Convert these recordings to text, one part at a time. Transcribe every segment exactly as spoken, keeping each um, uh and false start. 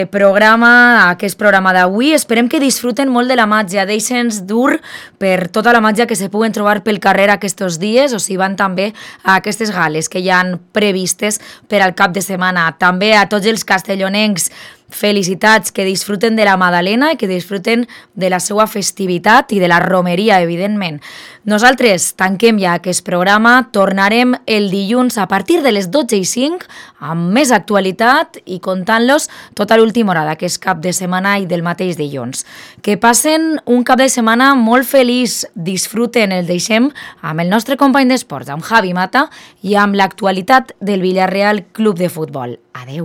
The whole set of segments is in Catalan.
programa, aquest programa d'avui. Esperem que disfruten molt de la màgia. Deixe'ns dur per tota la màgia que se puguen trobar pel carrer aquests dies, o si van també a aquestes gales que hi han previstes per al cap de setmana. També a tots els castellonencs, felicitats, que disfruten de la Madalena i que disfruten de la seva festivitat i de la romeria, evidentment. Nosaltres tanquem ja aquest programa, tornarem el dilluns a partir de les dotze i cinc amb més actualitat i contant-los tota l'última hora d'aquest cap de setmana i del mateix dilluns. Que passen un cap de setmana molt feliç, disfruten, el deixem amb el nostre company d'esports, amb Javi Mata, i amb l'actualitat del Villarreal Club de Futbol. Adeu.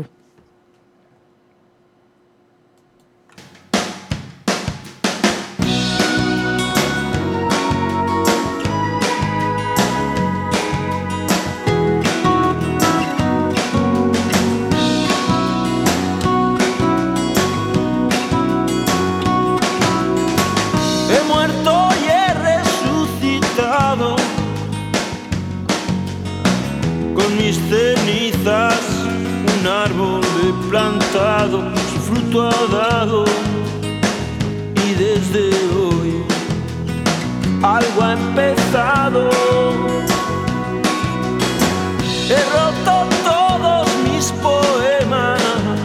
Mis cenizas, un árbol he plantado, su fruto ha dado, y desde hoy algo ha empezado. He roto todos mis poemas,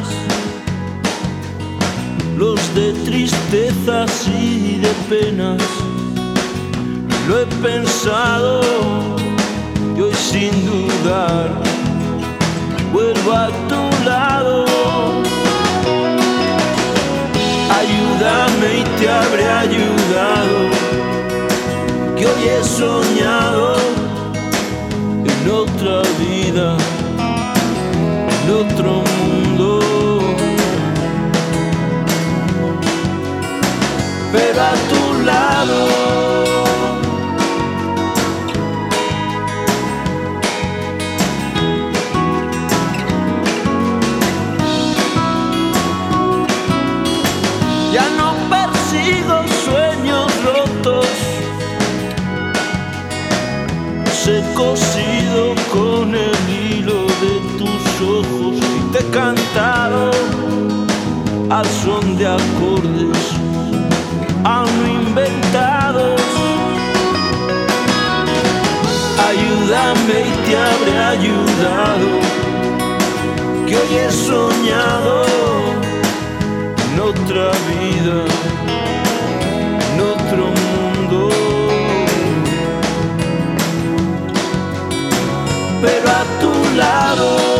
los de tristezas y de penas. Lo he pensado y hoy sin dudar vuelvo a tu lado. Ayúdame y te habré ayudado, que hoy he soñado en otra vida, en otro mundo. Pero a tu lado. Ya no persigo sueños rotos, los he cosido con el hilo de tus ojos y te he cantado al son de acordes aún no inventados. Ayúdame y te habré ayudado, que hoy he soñado en otra vida, en otro mundo. Pero a tu lado.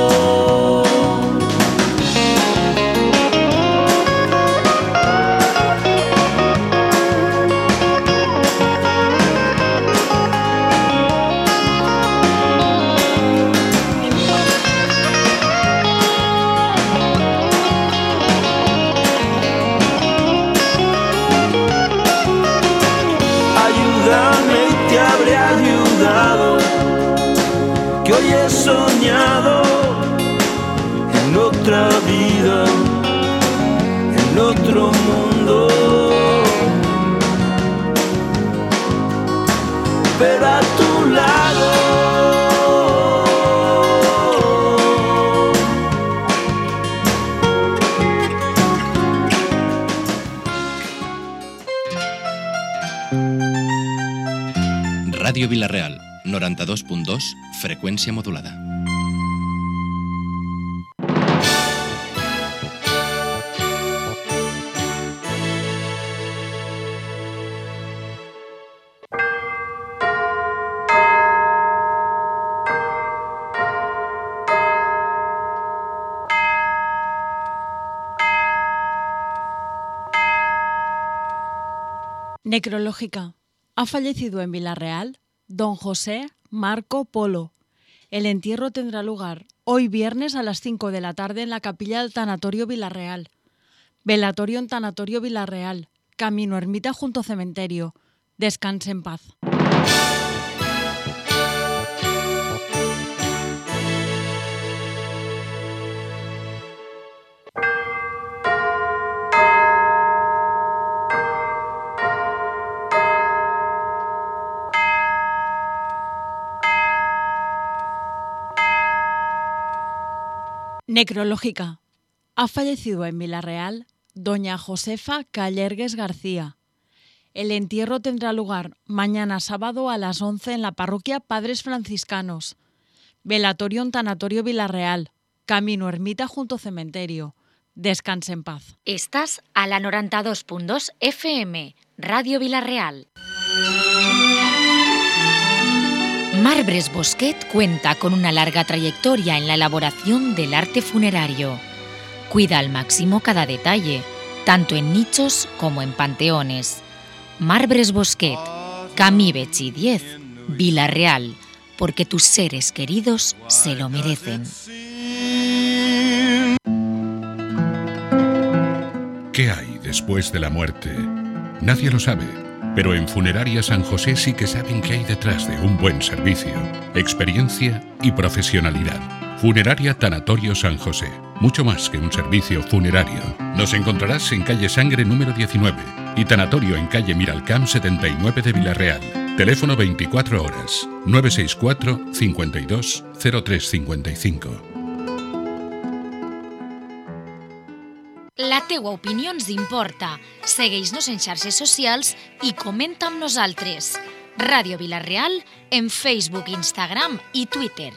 Que hoy he soñado en otra vida, en otro mundo. Pero a tu lado. Ràdio Vila-real, noranta-dos punt dos, freqüència modulada. Necrológica. Ha fallecido en Villarreal don José Marco Polo. El entierro tendrá lugar hoy viernes a las cinco de la tarde en la capilla del Tanatorio Villarreal. Velatorio en Tanatorio Villarreal, camino ermita junto cementerio. Descanse en paz. Necrológica. Ha fallecido en Villarreal doña Josefa Callergues García. El entierro tendrá lugar mañana sábado a las once en la parroquia Padres Franciscanos. Velatorio en Tanatorio Villarreal, camino ermita junto cementerio. Descanse en paz. Estás a la noventa y dos punto dos F M, Radio Villarreal. Marbres Bosquet cuenta con una larga trayectoria en la elaboración del arte funerario. Cuida al máximo cada detalle, tanto en nichos como en panteones. Marbres Bosquet, Camí Betxí diez, Villarreal, porque tus seres queridos se lo merecen. ¿Qué hay después de la muerte? Nadie lo sabe, pero en Funeraria San José sí que saben qué hay detrás de un buen servicio, experiencia y profesionalidad. Funeraria Tanatorio San José, mucho más que un servicio funerario. Nos encontrarás en calle Sangre número diecinueve y Tanatorio en calle Miralcamp setenta y nueve de Villarreal. Teléfono veinticuatro horas, nueve seis cuatro, cincuenta y dos, cero tres cincuenta y cinco. La teua opinió ens importa. Segueix-nos en xarxes socials i comenta amb nosaltres. Ràdio Villarreal en Facebook, Instagram i Twitter.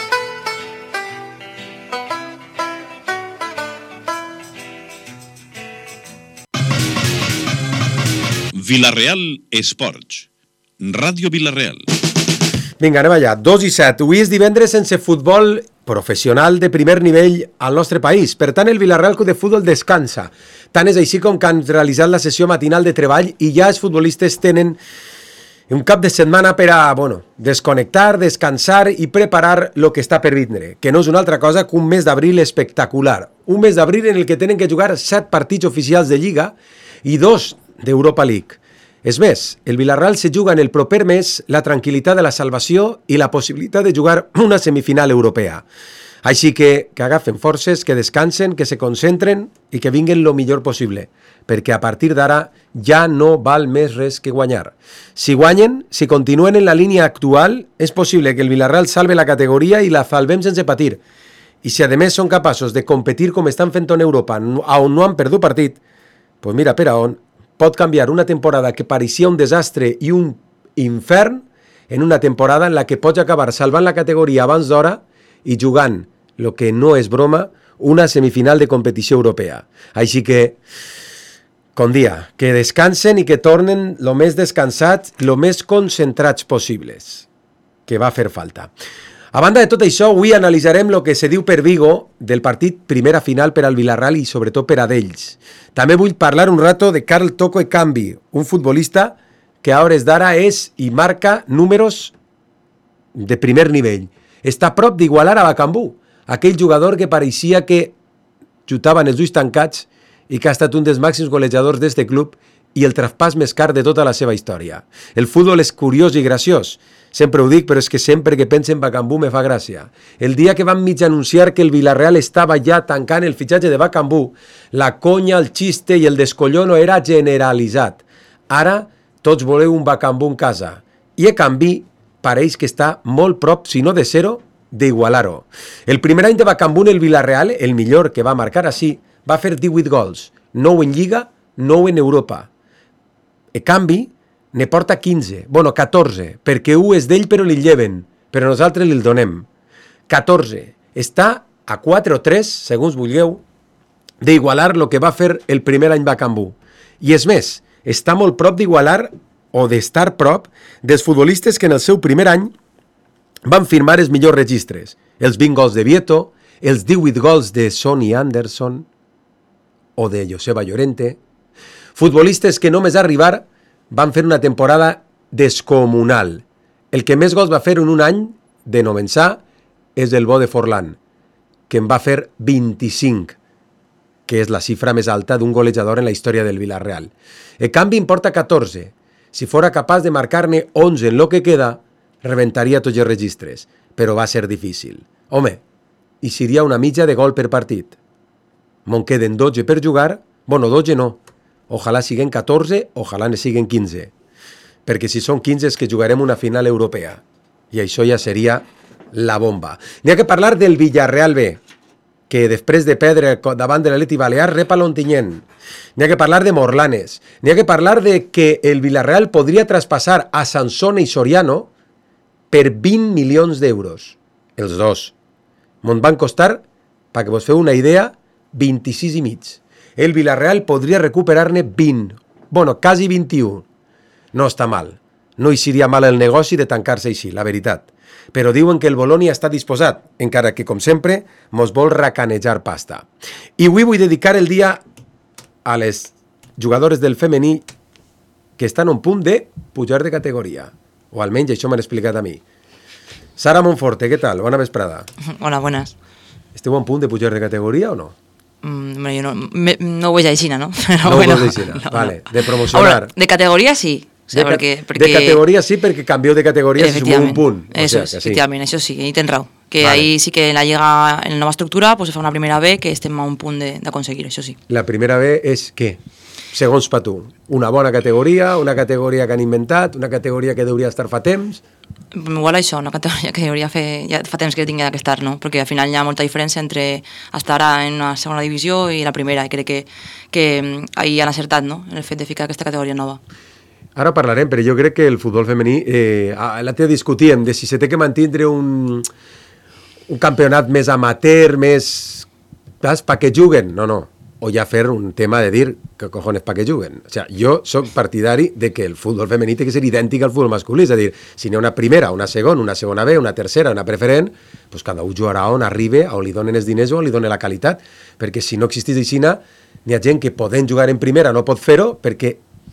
Villarreal Esports. Ràdio Villarreal. Vinga, anem allà. dos i set. Avui és divendres sense futbol professional de primer nivell al nostre país. Per tant, el Villarreal Club de Futbol descansa. Tant és així com que han realitzat la sessió matinal de treball i ja els futbolistes tenen un cap de setmana per a, bueno, desconnectar, descansar i preparar el que està per vindre, que no és una altra cosa que un mes d'abril espectacular. Un mes d'abril en el que tenen que jugar set partits oficials de Lliga i dos d'Europa League. És més, el Villarreal se juga en el proper mes la tranquil·litat de la salvació i la possibilitat de jugar una semifinal europea. Així que que agafen forces, que descansen, que se concentren i que vinguen lo millor possible, perquè a partir d'ara ja no val més res que guanyar. Si guanyen, si continuen en la línia actual, és possible que el Villarreal salve la categoria i la salvem sense patir. I si a més són capaços de competir com estan fent en Europa, on no han perdut partit, doncs mira, per a on pot canviar una temporada que pareixia un desastre i un infern en una temporada en la que pots acabar salvant la categoria abans d'hora i jugant, el que no és broma, una semifinal de competició europea. Així que, com dia, que descansen i que tornen el més descansats, el més concentrats possibles, que va fer falta. A banda de tot això, avui analitzarem el que se diu per Vigo del partit primera final per al Villarreal i sobretot per a d'ells. També vull parlar un rato de Carl Toko Ekambi, un futbolista que a hores d'ara és i marca números de primer nivell. Està a prop d'igualar a Bakambu, aquell jugador que pareixia que jutaven els ulls tancats i que ha estat un dels màxims golejadors d'este club i el traspàs més car de tota la seva història. El futbol és curiós i graciós. Sempre ho dic, però és que sempre que penso en Bakambu me fa gràcia. El dia que van mig anunciar que el Villarreal estava ja tancant el fitxatge de Bakambu, la conya, el xiste i el descollono era generalitzat. Ara tots voleu un Bakambu en casa. I a canvi pareix que està molt prop, si no de zero, d'igualar-ho. El primer any de Bakambu en el Villarreal, el millor que va marcar així, va fer divuit gols, nou en Lliga, nou en Europa. A canvi, ne porta quinze, bueno, catorze, perquè un és d'ell però li lleven, però nosaltres li'l donem. catorze. Està a quatre o tres, segons vulgueu, d'igualar el que va fer el primer any Bakambu. I és més, està molt prop d'igualar o d'estar prop dels futbolistes que en el seu primer any van firmar els millors registres. Els vint gols de Vieto, els divuit gols de Sonny Anderson o de Joseba Llorente. Futbolistes que només a arribar van fer una temporada descomunal. El que més gols va fer en un any de nomençà és el Bo de Forlán, que en va fer vint-i-cinc, que és la xifra més alta d'un golejador en la història del Villarreal. El canvi importa catorze. Si fora capaç de marcar-ne onze en lo que queda, rebentaria tots els registres, però va ser difícil. Home, i seria una mitja de gol per partit. Me'n queden dotze per jugar, bueno, dotze no, ojalà siguen catorze, ojalà ne siguen quinze, perquè si són quinze és que jugarem una final europea, i això ja seria la bomba. N'hi ha que parlar del Villarreal B. que després de perdre davant de l'Atleti Balear rep a l'Ontinyent. N'hi ha que parlar de Morlanes. N'hi ha que parlar de que el Villarreal podria traspassar a Sansone i Soriano per vint milions d'euros. Els dos. Me'n van costar, perquè vos feu una idea, vint-i-sis i mig. El Villarreal podria recuperar-ne vint. Bueno, quasi vint-i-un. No està mal. No hi seria mal el negoci de tancar-se així, la veritat. Però diuen que el Bologna està disposat, encara que, com sempre, mos vol racanejar pasta. I avui vull dedicar el dia a les jugadores del femení que estan a un punt de pujar de categoria. O almenys això m'han explicat a mi. Sara Monforte, què tal? Bona vesprada. Hola, buenas. Esteu a un punt de pujar de categoria o no? Mm, bueno, yo no, me, no voy a China, ¿no? Pero no bueno, voy a China, no, vale. No. De promocionar. Ahora, de categoría sí. O sea, de, porque, porque... de categoria sí, perquè canvió de categoria i se sumó un punt. O eso sea, es, que sí. efectivamente, eso sí, ahí tendrá. Que vale. Ahí sí que la llega en la nueva estructura, pues se fa una primera B que estem a un punt de, de conseguir, això sí. La primera B és què? Segons per tu, una bona categoria, una categoria que han inventat, una categoria que hauria d'estar fa temps? Igual això, una categoria que hauria fer, ja fa temps que tingui que estar, no? Perquè al final hi ha molta diferència entre estar en una segona divisió i la primera, i crec que, que ahí han acertat, no?, en el fet de ficar aquesta categoria nova. Ara parlarem, però jo crec que el futbol femení, eh, l'altre dia discutíem de si se té que mantindre un, un campionat més amateur, més... Saps? Pa que juguen? No, no. O ja fer un tema de dir que cojones pa que juguen. O sea, jo soc partidari de que el futbol femení té que ser idèntic al futbol masculí, és a dir, si n'hi ha una primera, una segona, una segona B, una tercera, una preferent, pues cada un jugarà on arribe, on li donen els diners o on li donen la qualitat, perquè si no existís aixina, n'hi ha gent que poden jugar en primera no pot fer-ho perquè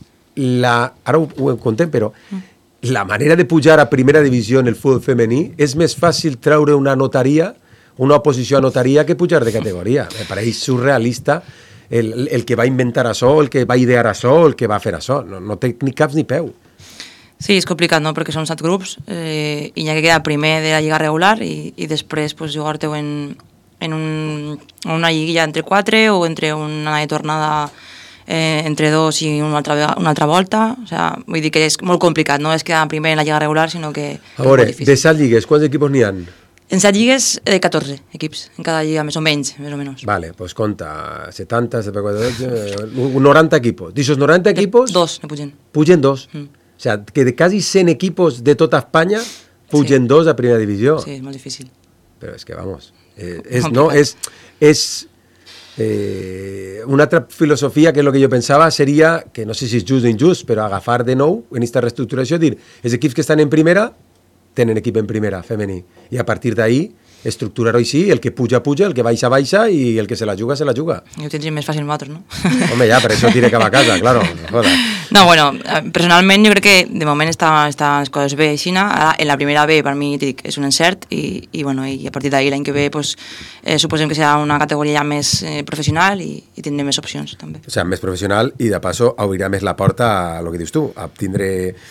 la, ara ho, ho contem, però la manera de pujar a primera divisió en el futbol femení és més fàcil treure una notaria, una oposició a notaria que pujar de categoria. Me pareix surrealista el, el que va inventar això, el que va idear això, el que va fer això. No, no té ni caps ni peu. Sí, és complicat, no?, perquè són set grups eh, i hi ha que quedar primer de la lliga regular i, i després pues, jugar-te en, en un, una lliguilla entre quatre o entre una de tornada eh, entre dos i una altra, una altra volta. O sea, vull dir que és molt complicat, no és quedar primer en la lliga regular, sinó que a veure, de set lligues, quants equipos n'hi ha? En set lligues, eh, catorze equips, en cada lliga, més o menys, més o menys. Vale, pues conta, setanta, setanta, noranta equipos. D'ixos noranta equipos... Dos, ne pugen. Pugen dos. Mm. O sea, que de quasi cent equipos de tota Espanya pugen sí. dos a primera divisió. Sí, és molt difícil. Però és que, vamos, eh, és, no, és, és eh, una altra filosofia que és el que jo pensava seria, que no sé si és just o injust, però agafar de nou en aquesta reestructuració, dir, els equips que estan en primera tenen equip en primera, femení, i a partir d'ahí estructurar-ho així, el que puja, puja, el que baixa, baixa, i el que se la juga, se la juga. I ho tindríem més fàcil nosaltres, no? Home, ja, per això tira cap a casa, claro. Joder. No, bueno, personalment jo crec que de moment estan està les coses bé així. Ara, en la primera B, per mi, dic, és un encert, i, i, bueno, i a partir d'ahí l'any que ve, pues, eh, suposem que serà una categoria ja més eh, professional i, i tindrem més opcions, també. O sigui, més professional, i de passo obrirà més la porta a lo que dius tu, a tindre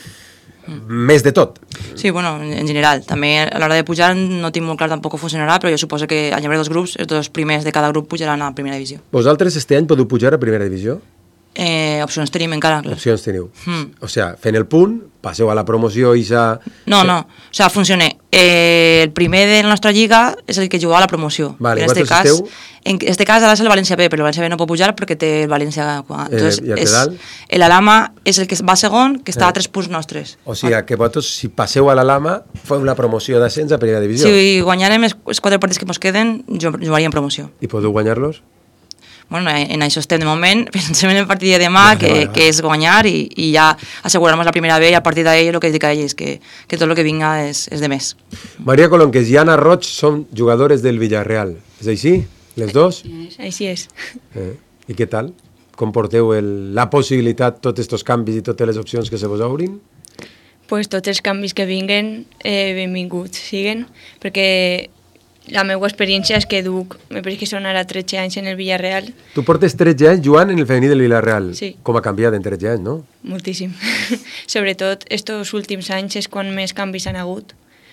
més de tot. Sí, bueno, en general. També a l'hora de pujar no tinc molt clar tampoc com funcionarà, però jo suposo que al haver dos grups, els dos primers de cada grup pujaran a primera divisió. Vosaltres este any podeu pujar a primera divisió? Eh, opcions tenim encara, clar. Opcions teniu. Mm. O sigui, fent el punt, passeu a la promoció i ja... No, no. O sigui, funciona. Eh, el primer de la nostra lliga és el que juga a la promoció. Vale, en este cas, esteu... en este cas ara és el València B, però el València B no pot pujar perquè té el València... Entonces, eh, és, l'Alama és el que va segon, que està eh. a tres punts nostres. O sigui, que vosaltres, si passeu a l'Alama, feu una promoció d'ascens a primera divisió. Si guanyarem els quatre partits que ens queden, jugaríem promoció. I podeu guanyar-los? Bueno, en això estem de moment, pensem en el partit de demà, que, vale, vale. que és guanyar i, i ja assegurar-nos la primera B i a partir d'ahí el que dic a ell és que, que tot el que vinga és, és de més. Maria Colonques i Anna Roig són jugadores del Villarreal, és així? Les dos? Així és. Eh? I què tal? Com porteu el, la possibilitat, tots aquests canvis i totes les opcions que se vos obrin? Pues tots els canvis que vinguen, eh, benvinguts siguen, perquè la meva experiència és que duc, me pareix que són ara tretze anys en el Villarreal. Tu portes tretze anys jugant en el femení del Villarreal. Sí. Com ha canviat en tretze anys, no? Moltíssim. Sobretot, estos últims anys és quan més canvis han hagut.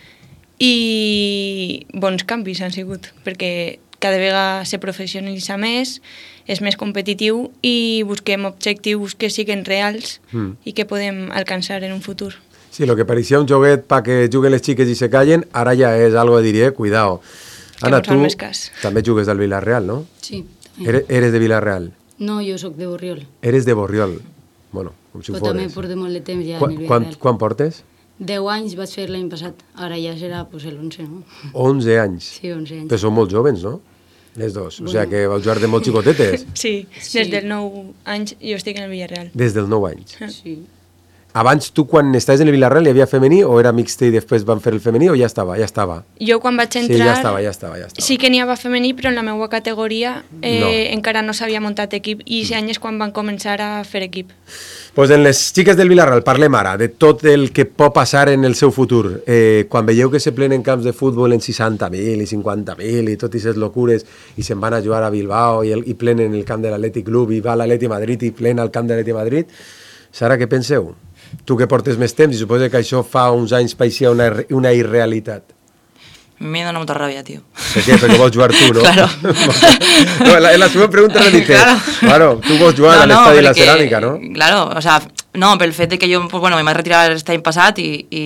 I bons canvis han sigut, perquè cada vegada se professionalitza més, és més competitiu i busquem objectius que siguin reals mm. i que podem alcançar en un futur. Sí, lo que pareixia un joguet para que juguen les xiques i se callen, ara ja és algo de dir, eh, cuidao. Anna, mos fan tu més cas. també jugues al Villarreal, no? Sí, també. Eres, eres de Villarreal? No, jo sóc de Borriol. Eres de Borriol. Bueno, com si ho Però també fores. porto molt de temps ja Qua, en el quan, Villarreal. quan portes? Deu anys vaig fer l'any passat, ara ja serà pues, l'onze, no? onze anys. Sí, onze anys. Però són molt joves, no? Les dos. O Bueno. sigui que vau jugar de molt xicotetes. Sí, Sí. des dels nou anys jo estic en el Villarreal. Des dels nou anys. Sí. Abans, tu, quan estaves en el Villarreal, hi havia femení o era mixte i després van fer el femení o ja estava? Ja estava. Jo quan vaig Sí, entrar... ja estava, ja estava, ja estava. Sí que n'hi havia femení, però en la meva categoria eh, No. encara no s'havia muntat equip i aquest any és quan van començar a fer equip. Pues en les xiques del Villarreal parlem ara de tot el que pot passar en el seu futur. Eh, quan veieu que se plenen camps de futbol en seixanta mil i cinquanta mil i tot aquestes locures i se'n van a jugar a Bilbao i, el, i plenen el camp de l'Atlètic Club i va a l'Atlètic Madrid i plena el camp de l'Atlètic Madrid, Sara, què penseu? Tu que portes més temps i suposo que això fa uns anys pareixia una, una irrealitat. Me dona molta ràbia, tio. Per què? Perquè vols jugar tu, no? Claro. No, la, la següent pregunta era dir que, Claro. claro, tu vols jugar No, a no, l'estadi de la perquè- ceràmica, no? Claro, o sea, no, pel fet de que jo, pues, bueno, me vaig retirar l'any passat i, i,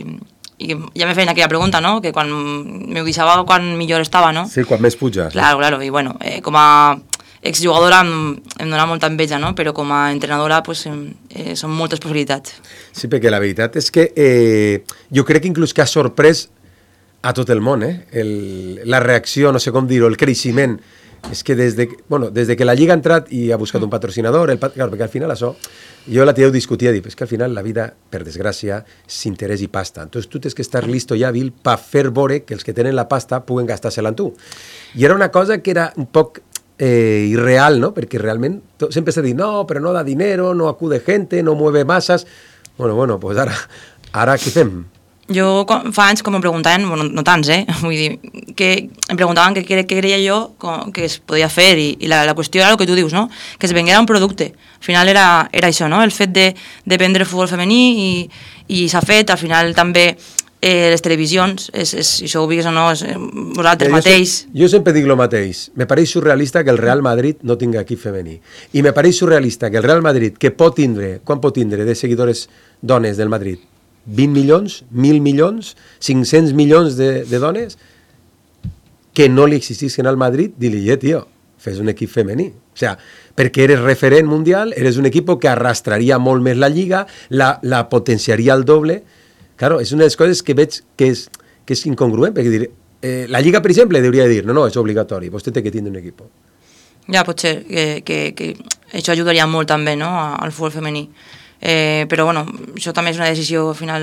i ja me feien aquella pregunta, no? Que quan me ho deixava quan millor estava, no? Sí, quan més puges. Claro, claro, i bueno, eh, com a exjugadora em, em dona molta enveja, no? Però com a entrenadora, pues, em, eh, són moltes possibilitats. Sí, perquè la veritat és que eh, jo crec que inclús que ha sorprès a tot el món, eh? El, la reacció, no sé com dir-ho, el creixement. És que des de, bueno, des de que la Lliga ha entrat i ha buscat un patrocinador, el, pat- claro, perquè al final això, jo la tia ho discutia, dic, és que al final la vida, per desgràcia, és interès i pasta. Entonces tu tens que estar listo i hàbil per fer veure que els que tenen la pasta puguen gastar-se-la en tu. I era una cosa que era un poc eh, irreal, ¿no? Perquè realment to, sempre s'ha dit, no, però no da dinero, no acude gente, no mueve masas. Bueno, bueno, pues ara, ara què fem? Jo quan- fa anys com em preguntaven, bueno, no tants, eh? Vull dir, que em preguntaven què què creia jo com, que es podia fer i, i la, la qüestió era el que tu dius, no? Que es venguera un producte. Al final era, era això, no? El fet de, de vendre futbol femení i, i s'ha fet, al final també eh, les televisions, és, és, si això ho vigues o no, és, eh, vosaltres Jo mateix... se- Jo sempre dic el mateix. Me pareix surrealista que el Real Madrid no tinga equip femení. I me pareix surrealista que el Real Madrid, que pot tindre, quan pot tindre de seguidores dones del Madrid? vint milions, mil milions, cinc-cents milions de, de dones, que no li existissin al Madrid, dir-li, eh, tio, fes un equip femení. O sea, perquè eres referent mundial, eres un equip que arrastraria molt més la Lliga, la, la potenciaria al doble. Claro, és una de les coses que veig que és, que és incongruent, perquè dir, eh, la Lliga, per exemple, hauria de dir, no, no, és obligatori, vostè té que tindre un equip. Ja, pot ser que, que, que això ajudaria molt també, no?, al futbol femení. Eh, però, bueno, això també és una decisió al final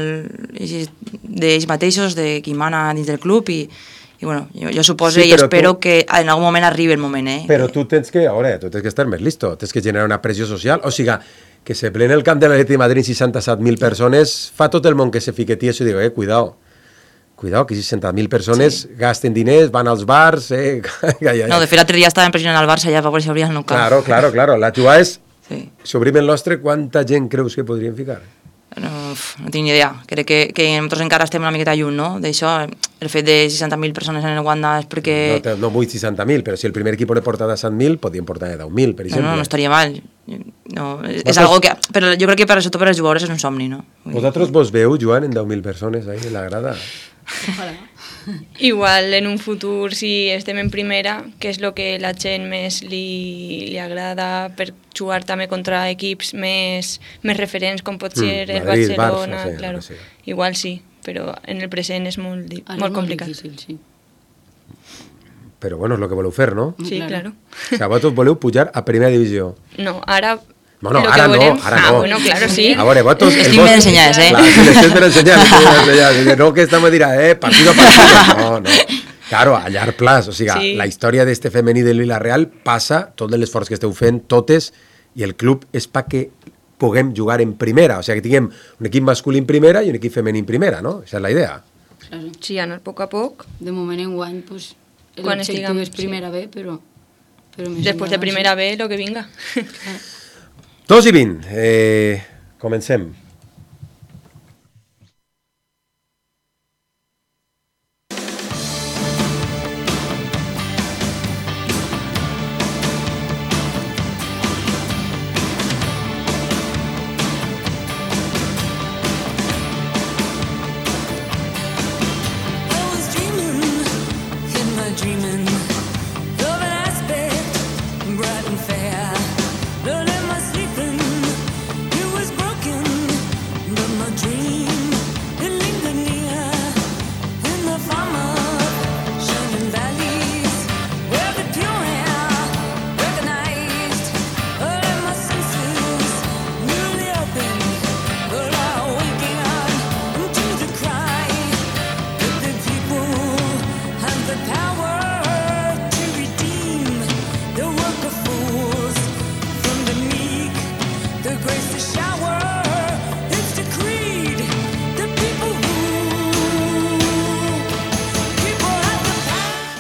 d'ells mateixos, de qui mana dins del club i, i bueno, jo, jo suposo Sí, i però espero tu- que en algun moment arribi el moment, eh? Però tu tens que, a veure, tu tens que estar més listo, tens que generar una pressió social, o sigui, que se plena el camp de l'Atlètic de Madrid seixanta-set mil persones, fa tot el món que se fiqueti això i diu, eh, cuidao, cuidao, que seixanta mil persones sí. gasten diners, van als bars, eh... No, de fet, l'altre dia estava impressionant al Barça ja per veure si obria el nou camp. Claro, claro, claro, la jugada és, Sí. si obrim el nostre, quanta gent creus que podrien ficar? No, uf, no tinc ni idea. Crec que, que nosaltres encara estem una miqueta lluny, no?, d'això. El fet de seixanta mil persones en el Wanda és perquè... No, te- no vull seixanta mil, però si el primer equip ne porta de cent mil, podien portar de deu mil, per No, exemple. no, no estaria mal. No, és, és Vosaltres- algo que... Però jo crec que per això per als jugadors és un somni, no? Vull dir- Vosaltres vos veu jugant en deu mil persones ahí en la grada? Igual en un futur, si estem en primera, que és el que la gent més li, li agrada per jugar també contra equips més, més referents, com pot ser Mm, el Madrid, Barcelona, Barça, sí, claro. el que sigui. Igual sí, però en el present és molt, di- Ara molt és complicat. difícil, sí. Però bueno, és el que voleu fer, no? Sí, Claro. claro. O sigui, vosaltres voleu pujar a primera divisió. No, ara... Bueno, lo ara que no, volem- ara ah, no. bueno, claro, sí. A veure, vosaltres... el Estic vos- ben ensenyats, eh? Clar, sí, l'estem per ensenyar, l'estem per ensenyar. No que estamos a dir, eh, partido a partido. No, no. Claro, a llarg plaç. O sigui, Sí. la història d'este femení del Villarreal passa, tot l'esforç que esteu fent, totes, i el club és perquè puguem jugar en primera. O sigui, que tinguem un equip masculí en primera i un equip femení en primera, no? Esa és la idea. Claro. Sí, anar a poc a poc. De moment en guany, pues, Quan l'objectiu estiguem, és primera B, però... però més Després de endavant, primera B, lo que vinga. Dos i vint. Eh, comencem. I was dreaming in my dreams.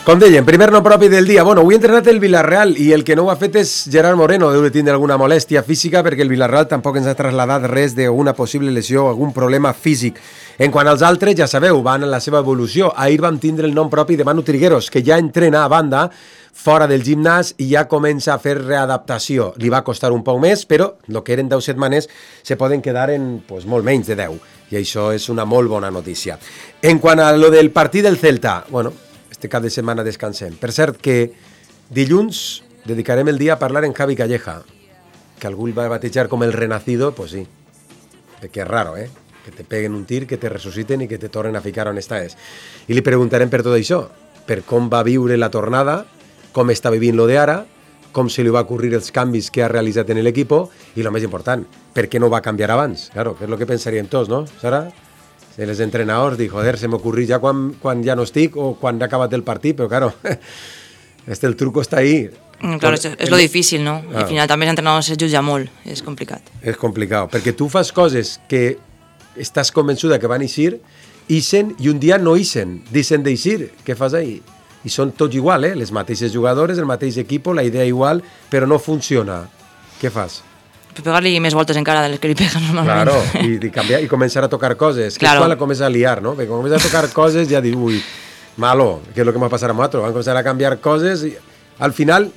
Com deien, primer nom propi del dia. Bueno, avui ha entrenat el Villarreal i el que no ho ha fet és Gerard Moreno. Deu de tindre alguna molèstia física perquè el Villarreal tampoc ens ha trasladat res d'una possible lesió o algun problema físic. En quant als altres, ja sabeu, van en la seva evolució. Ahir vam tindre el nom propi de Manu Trigueros, que ja entrena a banda fora del gimnàs i ja comença a fer readaptació. Li va costar un poc més, però el que eren deu setmanes se poden quedar en pues, molt menys de deu. I això és una molt bona notícia. En quant a lo del partit del Celta, bueno, este cap de setmana descansem. Per cert, que dilluns dedicarem el dia a parlar en Javi Calleja, que algú el va batejar com el renacido, pues sí, que és raro, eh? Que te peguen un tir, que te resuciten i que te tornen a ficar on estàs. I li preguntarem per tot això, per com va viure la tornada, com està vivint lo de ara, com se li va ocurrir els canvis que ha realitzat en l'equip i, el més important, per què no va canviar abans? Claro, que és el que pensaríem tots, no, Sara? Els entrenadors dic, joder, se m'ocurri ja quan, quan ja no estic o quan ha acabat el partit, però claro, este el truco està ahí. Claro, és, és lo difícil, no? Claro. Al final també els entrenadors es jutja molt, és complicat. És complicat, perquè tu fas coses que estàs convençuda que van eixir, ixen i un dia no ixen, deixen d'eixir, què fas ahí? I són tots igual, eh? Les mateixes jugadores, el mateix equip, la idea igual, però no funciona. Què fas? Pegar-li més voltes encara de les que li peguen normalment. Claro, i, i, canviar, i començar a tocar coses. Que claro. És quan la comença a liar, no? Perquè quan comença a tocar coses ja diu, ui, malo, que és el que m'ha passat a nosaltres. Van començar a canviar coses i al final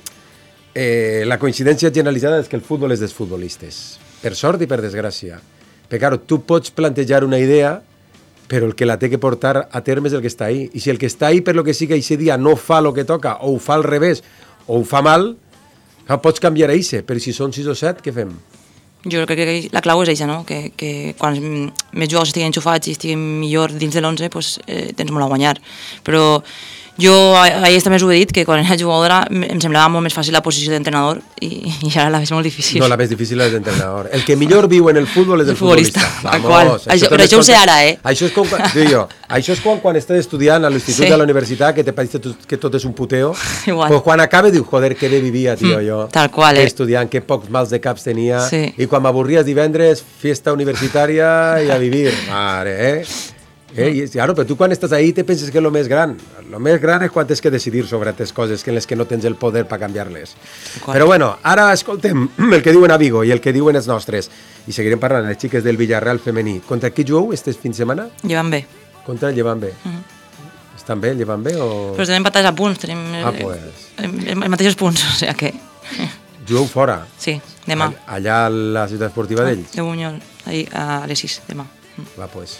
eh, la coincidència generalitzada és que el futbol és dels futbolistes. Per sort i per desgràcia. Perquè, claro, tu pots plantejar una idea, però el que la té que portar a terme és el que està ahí. I si el que està ahí per lo que sigui que aquest dia no fa el que toca, o ho fa al revés, o ho fa mal, pots canviar a eixe, però si són sis o set, què fem? Jo crec que la clau és això, no? Que, que quan més jugadors estiguin enxufats i estiguin millor dins de l'onze, pues, eh, tens molt a guanyar. Però jo ahir també us ho he dit, que quan era jugadora em semblava molt més fàcil la posició d'entrenador i, i ara la veig molt difícil. No, la més difícil és d'entrenador. El que millor viu en el futbol és el, el futbolista. Vamos, això, però això ho sé ara, eh? Això és com, jo, això és com quan estàs estudiant a l'institut, sí, a la universitat, que te pareix que tot és un puteo. Igual. Pues quan acaba diu, joder, que bé vivia, tio, mm, jo. Tal qual, eh? Estudiant, que pocs mals de caps tenia. Sí. I quan m'avorries divendres, fiesta universitària i a vivir. Mare, eh? Eh, i, claro, però tu quan estàs ahí te penses que és el més gran. El més gran és quan tens que decidir sobre aquestes coses en les que no tens el poder per canviar-les. Però bueno, ara escoltem el que diuen a Vigo i el que diuen els nostres. I seguirem parlant les xiques del Villarreal femení. Contra qui jugueu este fin de setmana? Llevan bé. Contra el Llevan bé. Uh -huh. Estan bé, Llevan bé o...? Però tenim empatats a punts, tenim ah, pues. els mateixos punts, o sigui que... Jugueu fora? Sí, demà. Allà a la ciutat esportiva d'ells? De Bunyol, ahí a les sis, demà. Va, pues.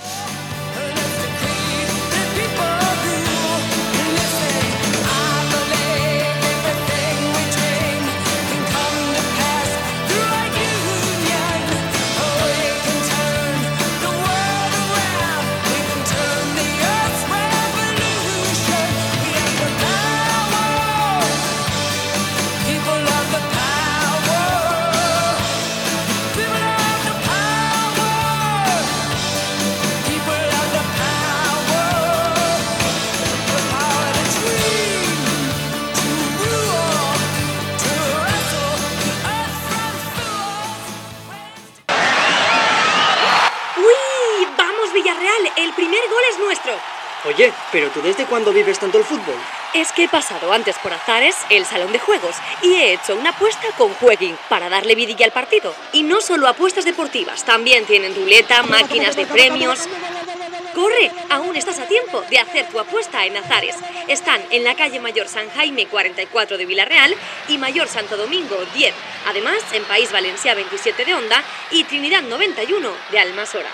El primer gol es nuestro. Oye, ¿pero tú desde cuándo vives tanto el fútbol? Es que he pasado antes por Azares, el salón de juegos, y he hecho una apuesta con Jueguin para darle vidilla al partido. Y no solo apuestas deportivas, también tienen ruleta, máquinas de premios... ¡Corre! Aún estás a tiempo de hacer tu apuesta en Azares. Están en la calle Mayor San Jaime cuarenta y cuatro de Villarreal y Mayor Santo Domingo diez. Además, en País Valencia veintisiete de Onda y Trinidad noventa y uno de Almasora.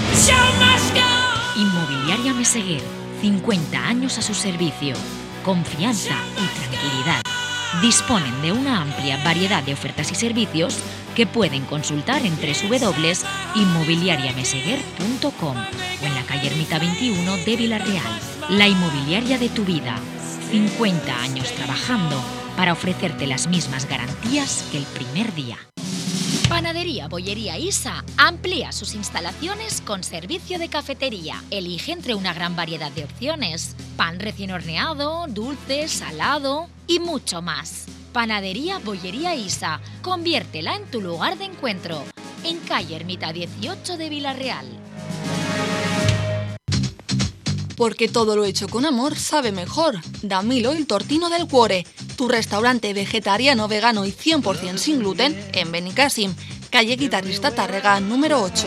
Inmobiliaria Meseguer, cincuenta años a su servicio, confianza y tranquilidad. Disponen de una amplia variedad de ofertas y servicios que pueden consultar en doble u doble u doble u punto inmobiliaria meseguer punto com o en la calle Ermita veintiuno de Villarreal. La inmobiliaria de tu vida, cincuenta años trabajando para ofrecerte las mismas garantías que el primer día. Panadería Bollería Isa amplía sus instalaciones con servicio de cafetería. Elige entre una gran variedad de opciones: pan recién horneado, dulce, salado y mucho más. Panadería Bollería Isa, conviértela en tu lugar de encuentro. En calle Ermita dieciocho de Villarreal. porque todo lo hecho con amor sabe mejor. Damilo, el tortino del cuore, tu restaurante vegetariano, vegano y cien por ciento sin gluten en Benicàssim, calle Guitarrista Tàrrega número ocho.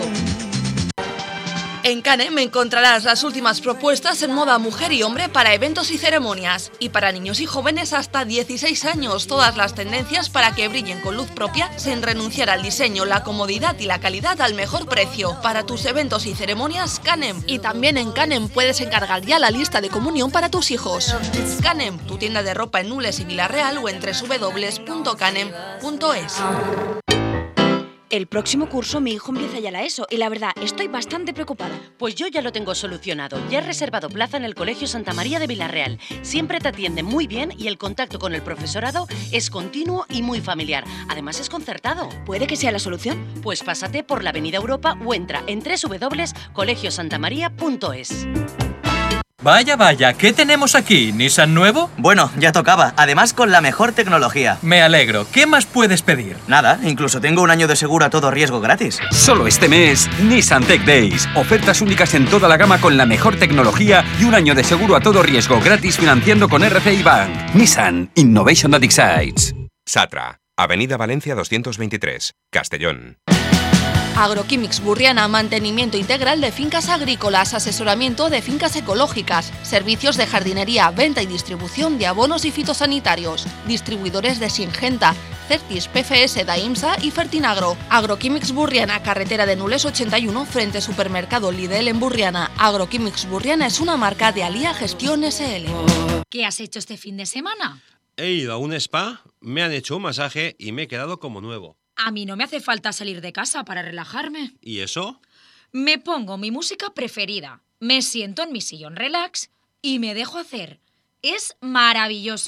En Canem encontrarás las últimas propuestas en moda mujer y hombre para eventos y ceremonias. Y para niños y jóvenes hasta dieciséis años, todas las tendencias para que brillen con luz propia sin renunciar al diseño, la comodidad y la calidad al mejor precio. Para tus eventos y ceremonias, Canem. Y también en Canem puedes encargar ya la lista de comunión para tus hijos. Canem, tu tienda de ropa en Nules y Vila-real o en doble u doble u doble u punto canem punto es. El próximo curso mi hijo empieza ya la ESO y la verdad estoy bastante preocupada. Pues yo ya lo tengo solucionado. Ya he reservado plaza en el Colegio Santa María de Vila-real. Siempre te atienden muy bien y el contacto con el profesorado es continuo y muy familiar. Además es concertado. ¿Puede que sea la solución? Pues pásate por la Avenida Europa o entra en doble u doble u doble u punto colegio santa maría punto es. Vaya, vaya, ¿qué tenemos aquí? ¿Nissan nuevo? Bueno, ya tocaba. Además, con la mejor tecnología. Me alegro. ¿Qué más puedes pedir? Nada, incluso tengo un año de seguro a todo riesgo gratis. Solo este mes, Nissan Tech Days. Ofertas únicas en toda la gama con la mejor tecnología y un año de seguro a todo riesgo gratis financiando con R C I Bank. Nissan Innovation that excites. Satra, Avenida Valencia doscientos veintitrés, Castellón. Agroquímics Burriana, mantenimiento integral de fincas agrícolas, asesoramiento de fincas ecológicas, servicios de jardinería, venta y distribución de abonos y fitosanitarios, distribuidores de Singenta, Certis, P F S, Daimsa y Fertinagro. Agroquímics Burriana, carretera de Nules ochenta y uno, frente supermercado Lidl en Burriana. Agroquímics Burriana es una marca de Alía Gestión S L. ¿Qué has hecho este fin de semana? He ido a un spa, me han hecho un masaje y me he quedado como nuevo. A mí no me hace falta salir de casa para relajarme. ¿Y eso? Me pongo mi música preferida, me siento en mi sillón relax y me dejo hacer. Es maravilloso.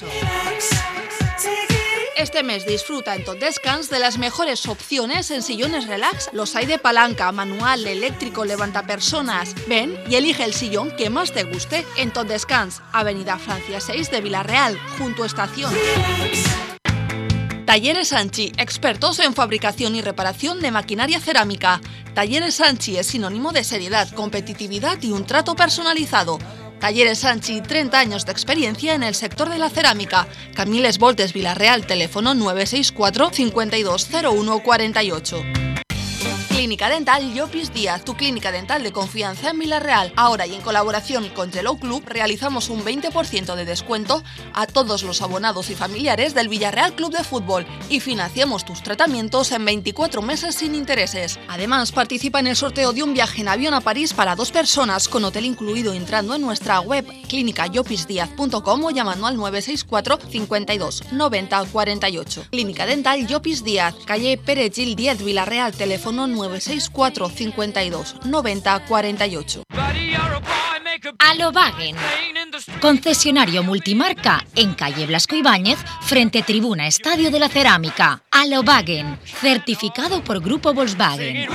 Este mes disfruta en Tot Descans de las mejores opciones en sillones relax. Los hay de palanca, manual, eléctrico, levantapersonas. Ven y elige el sillón que más te guste en Tot Descans, Avenida Francia seis de Vila-real, junto a Estación. Talleres Sanchi, expertos en fabricación y reparación de maquinaria cerámica. Talleres Sanchi es sinónimo de seriedad, competitividad y un trato personalizado. Talleres Sanchi, treinta años de experiencia en el sector de la cerámica. Camiles Voltes, Vila-real, teléfono nueve seis cuatro, cinco dos cero uno cuatro ocho. Clínica Dental Llopis Díaz, tu clínica dental de confianza en Vila-real. Ahora y en colaboración con Hello Club realizamos un veinte por ciento de descuento a todos los abonados y familiares del Villarreal Club de Fútbol y financiamos tus tratamientos en veinticuatro meses sin intereses. Además, participa en el sorteo de un viaje en avión a París para dos personas con hotel incluido entrando en nuestra web clínica llopis díaz punto com o llamando al nueve seis cuatro, cinco dos, nueve cero cuatro ocho. Clínica Dental Llopis Díaz, calle Pere Gil diez, Vila-real, teléfono nueve seis cuatro, cinco dos, nueve cero cuatro ocho. Alobagen, concesionario multimarca en calle Blasco Ibáñez, frente Tribuna Estadio de la Cerámica. Alobagen, certificado por Grupo Volkswagen.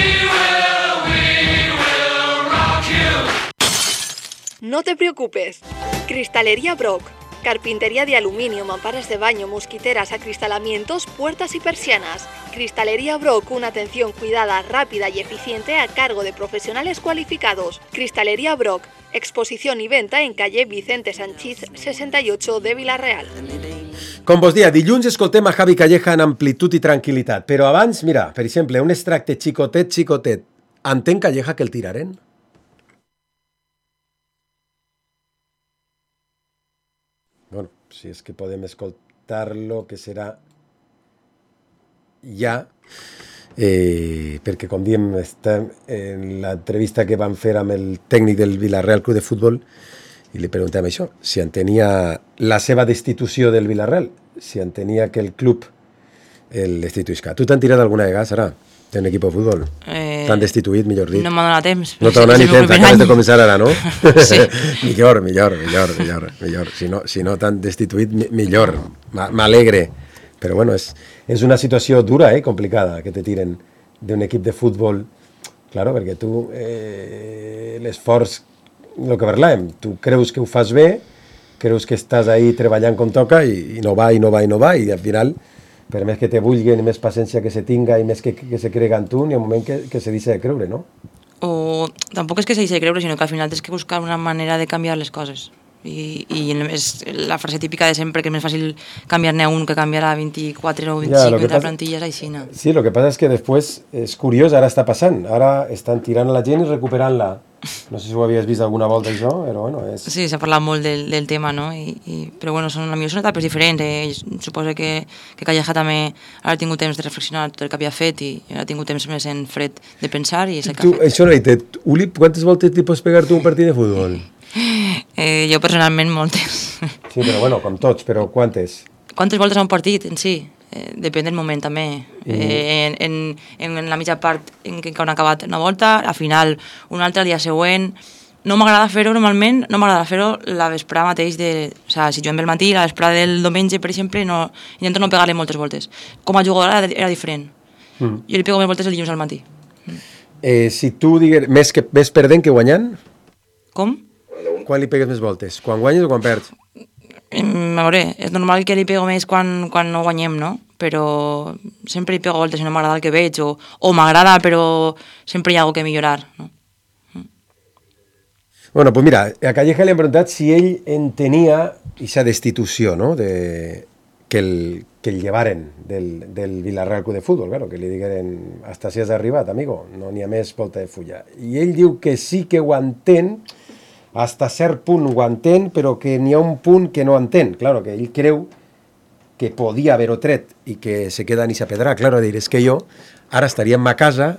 No te preocupes. Cristalería Brock. Carpintería de aluminio, mamparas de baño, mosquiteras, acristalamientos, puertas y persianas. Cristalería Brock, una atención cuidada, rápida y eficiente a cargo de profesionales cualificados. Cristalería Brock, exposición y venta en calle Vicente Sanchís sesenta y ocho de Vila-real. Com vos dia, dilluns escoltem a Javi Calleja en amplitud i tranquil·litat, però abans, mira, per exemple, un extracte xicotet, xicotet. Entén Calleja que el tiraren? Bueno, si es que podem escoltar-lo, que serà ja, eh, perquè com diem, està en l'entrevista que van fer amb el tècnic del Vila-real Club de Futbol i li preguntem això, si entenia la seva destitució del Vila-real, si entenia que el club el destituïsca. Tu t'han tirat alguna vegada, Sara, d'un equip de futbol? Eh, T'han destituït, millor dit. No m'ha donat temps. No t'ha donat ni temps, acabes de començar ara, no? Sí. millor, millor, millor, millor, millor. Si no, si no t'han destituït, millor. M'alegre. Però bueno, és, és una situació dura, eh, complicada, que te tiren d'un equip de futbol. Claro, perquè tu, eh, l'esforç, el que parlàvem, tu creus que ho fas bé, creus que estàs ahí treballant com toca i, i no va, i no va, i no va, i al final, per més que te vulguen i més paciència que se tinga i més que, que se crega en tu, n'hi ha un moment que, que se deixa de creure, no? o tampoc és que s'hagi de creure, sinó que al final tens que buscar una manera de canviar les coses. I, i és la frase típica de sempre que és més fàcil canviar-ne a un que canviar a veinticuatro o veinticinco de pasa, plantilles així. No? Sí, lo que pasa es que después és curiós, ara està passant, ara estan tirant la gent i recuperant-la. No sé si ho havies vist alguna volta això, però bueno... És... Sí, s'ha parlat molt del, del tema, no? I, i, però bueno, són, potser són etapes diferents. Eh? Suposo que, que Calleja també ha tingut temps de reflexionar tot el que havia fet i ha tingut temps més en fred de pensar i és el que tu, ha fet. Això no he dit, Uli, quantes voltes t'hi pots pegar tu un partit de futbol? Eh, jo personalment moltes. Sí, però bueno, com tots, però quantes? Quantes voltes a un partit en si? Eh, depèn del moment també. Mm. Eh, en, en, en la mitja part en què han acabat una volta, al final una altra, el dia següent. No m'agrada fer-ho normalment, no m'agrada fer-ho la vesprada mateix de... O sigui, si juguem el matí, la vesprada del diumenge, per exemple, no, intento no pegar-li moltes voltes. Com a jugadora era diferent. Mm. Jo li pego més voltes el dilluns al matí. Mm. Eh, si tu digues, més, que, més perdent que guanyant? Com? Quan li pegues més voltes? Quan guanyes o quan perds? A veure, és normal que li pego més quan, quan no guanyem, no? Però sempre li pego voltes si no m'agrada el que veig, o, o m'agrada però sempre hi ha alguna que millorar, no? Mm. Bueno, pues mira, a Calleja li han preguntat si ell entenia aquesta destitució, no?, de... que el, que el llevaren del, del Villarreal Club de Fútbol, claro, que li digueren hasta si has arribat, amigo, no n'hi ha més volta de fulla. I ell diu que sí que ho entén, hasta cert punt ho entén, però que n'hi ha un punt que no entén. Claro, que ell creu que podia haver-ho tret i que se queda ni sa pedra. Claro, dir, és que jo ara estaria en ma casa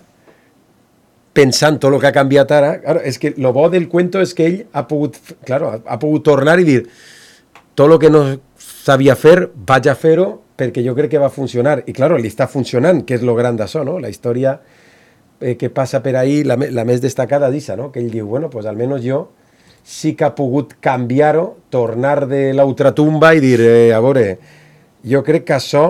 pensant tot el que ha canviat ara. Claro, és que lo bo del cuento és que ell ha pogut, claro, ha, ha pogut tornar i dir tot el que no sabia fer, vaig a fer-ho perquè jo crec que va funcionar. I claro, li està funcionant, que és lo gran d'això, no? La història eh, que passa per ahí, la, la més destacada d'issa, no? Que ell diu, bueno, pues almenys jo sí que ha pogut canviar-ho, tornar de l'altra tumba i dir, eh, a veure, jo crec que això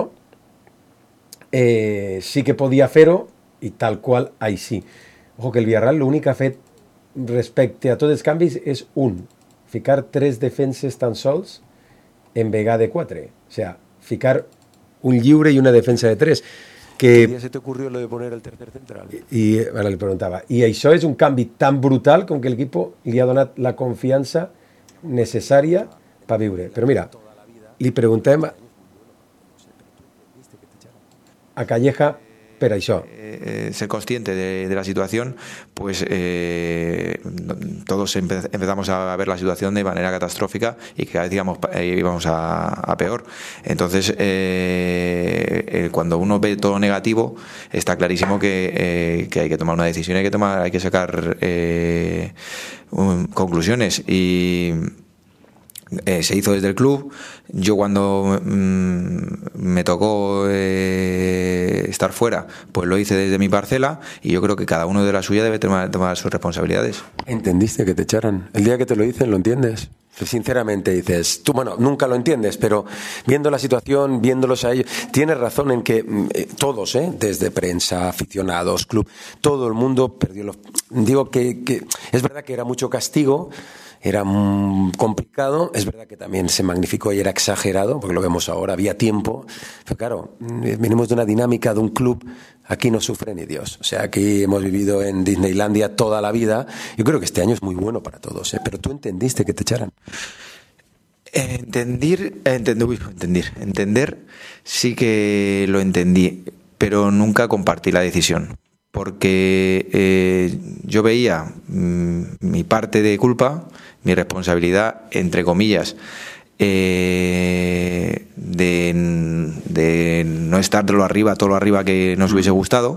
eh, sí que podia fer-ho i tal qual així. Ojo, que el Villarreal l'únic que ha fet respecte a tots els canvis és un, ficar tres defenses tan sols en vegada de quatre. O sea, ficar un lliure i una defensa de tres. Que... ¿Qué día se te ocurrió lo de poner el tercer central? I, bueno, li preguntava, i això és un canvi tan brutal com que l'equip li ha donat la confiança necessària per viure. Però mira, li preguntem a Calleja per això. Eh, ser consciente de, de la situación, pues eh, todos empe empezamos a ver la situación de manera catastrófica y que cada vez íbamos, eh, íbamos a, a peor. Entonces, eh, eh, cuando uno ve todo negativo, está clarísimo que, eh, que hay que tomar una decisión, hay que tomar, hay que sacar eh, um, conclusiones y Eh, se hizo desde el club. Yo cuando mmm, me tocó eh, estar fuera, pues lo hice desde mi parcela y yo creo que cada uno de la suya debe tomar, tomar sus responsabilidades. ¿Entendiste que te echaran? El día que te lo dicen, ¿lo entiendes? Sinceramente dices, tú, bueno, nunca lo entiendes, pero viendo la situación, viéndolos a ellos, tienes razón en que eh, todos, eh, desde prensa, aficionados, club, todo el mundo perdió los... Digo que, que es verdad que era mucho castigo, era mm, complicado, es verdad que también se magnificó y era exagerado, porque lo vemos ahora, había tiempo, pero claro, venimos de una dinámica de un club, aquí no sufre ni Dios, o sea, aquí hemos vivido en Disneylandia toda la vida, yo creo que este año es muy bueno para todos, ¿eh? Pero tú entendiste que te echaran. Entendir, entender, uy, entendir, entender sí que lo entendí, pero nunca compartí la decisión. Porque eh, yo veía mmm, mi parte de culpa, mi responsabilidad, entre comillas, eh, de, de no estar de lo arriba, todo lo arriba que nos hubiese gustado.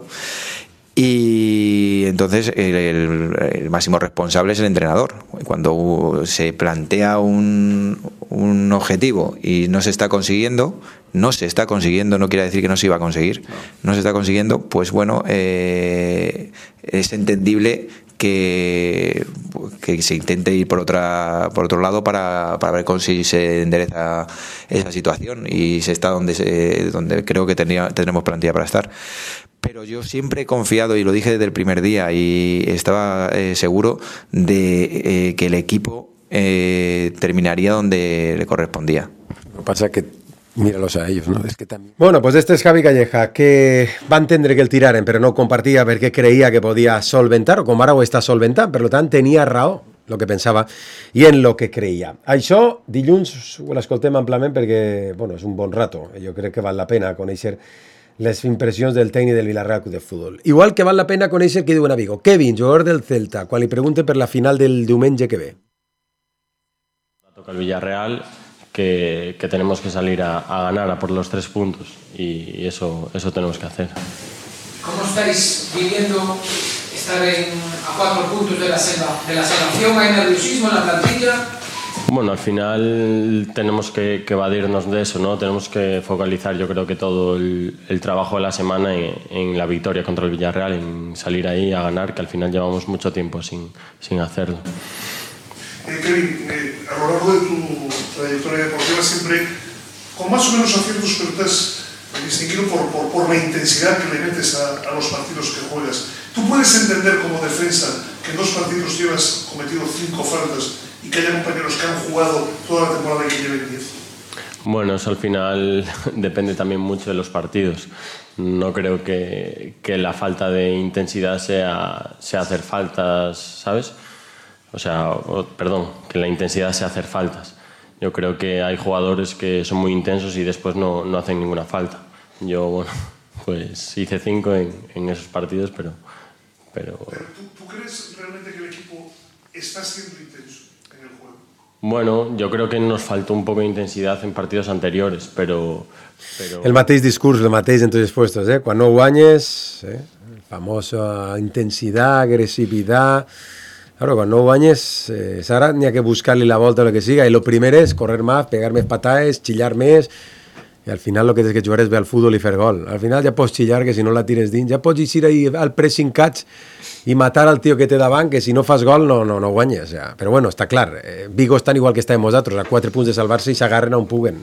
Y entonces el, el, el máximo responsable es el entrenador. Cuando se plantea un, un objetivo y no se está consiguiendo, no se está consiguiendo, no quiere decir que no se iba a conseguir, no se está consiguiendo, pues bueno, eh, es entendible que, que se intente ir por otra por otro lado para, para ver cómo si se endereza esa situación y se está donde, se, donde creo que tendría, tendremos plantilla para estar. Pero yo siempre he confiado, y lo dije desde el primer día, y estaba eh, seguro de eh, que el equipo eh, terminaría donde le correspondía. Lo que pasa es que Míralos a ellos, ¿no? Es que también... Bueno, pues este es Javi Calleja, que va entendre que el tiraren, però no compartia perquè creia que podia solventar, o com ara ho està solventant, per tant tenia raó el que pensava i en lo que creia. Això, dilluns, ho l'escoltem amplament perquè, bueno, és un bon rato. Jo crec que val la pena conèixer les impressions del tècnic del Villarreal Club de Futbol. Igual que val la pena conèixer què diu un amigo. Kevin, jugador del Celta, quan li pregunten per la final del diumenge que ve. Toca el Villarreal... Que, que tenemos que salir a, a ganar, a por los tres puntos, y, y eso, eso tenemos que hacer. ¿Cómo estáis viviendo estar en, a cuatro puntos de la, selva, de la salvación? ¿Hay nerviosismo en la plantilla? Bueno, al final tenemos que, que evadirnos de eso, ¿no? Tenemos que focalizar, yo creo que todo el, el trabajo de la semana en, en la victoria contra el Villarreal, en salir ahí a ganar, que al final llevamos mucho tiempo sin, sin hacerlo. Eh, Kevin, eh, a lo largo de tu trayectoria deportiva siempre, con más o menos aciertos, pero te has distinguido por, por, por la intensidad que le metes a, a los partidos que juegas. ¿Tú puedes entender como defensa que en dos partidos llevas cometido cinco faltas y que haya compañeros que han jugado toda la temporada y que lleven diez? Bueno, eso al final depende también mucho de los partidos. No creo que, que la falta de intensidad sea, sea hacer faltas, ¿sabes? O sea, o, perdón, que la intensidad sea hacer faltas. Yo creo que hay jugadores que son muy intensos y después no, no hacen ninguna falta. Yo, bueno, pues hice cinco en, en esos partidos, pero... Pero, pero ¿tú, ¿tú crees realmente que el equipo está siendo intenso en el juego? Bueno, yo creo que nos faltó un poco de intensidad en partidos anteriores, pero... pero... El mateix discurs, el mateix en tots els puestos, eh? Quan no guanyes, eh? Famosa intensidad, agresividad... Claro, quan no guanyes, eh, ara n'hi ha que buscar-li la volta o el que siga, i lo primer és correr més, pegar més patades, xillar més, i al final el que tens que jugar és bé al futbol i fer gol. Al final ja pots xillar, que si no la tires dins, ja pots eixir ahí al pressing catch i matar al tio que té davant, que si no fas gol no, no, no guanyes. Ja. Però bueno, està clar, eh, Vigo estan igual que estàvem nosaltres, a quatre punts de salvar-se i s'agarren on puguen.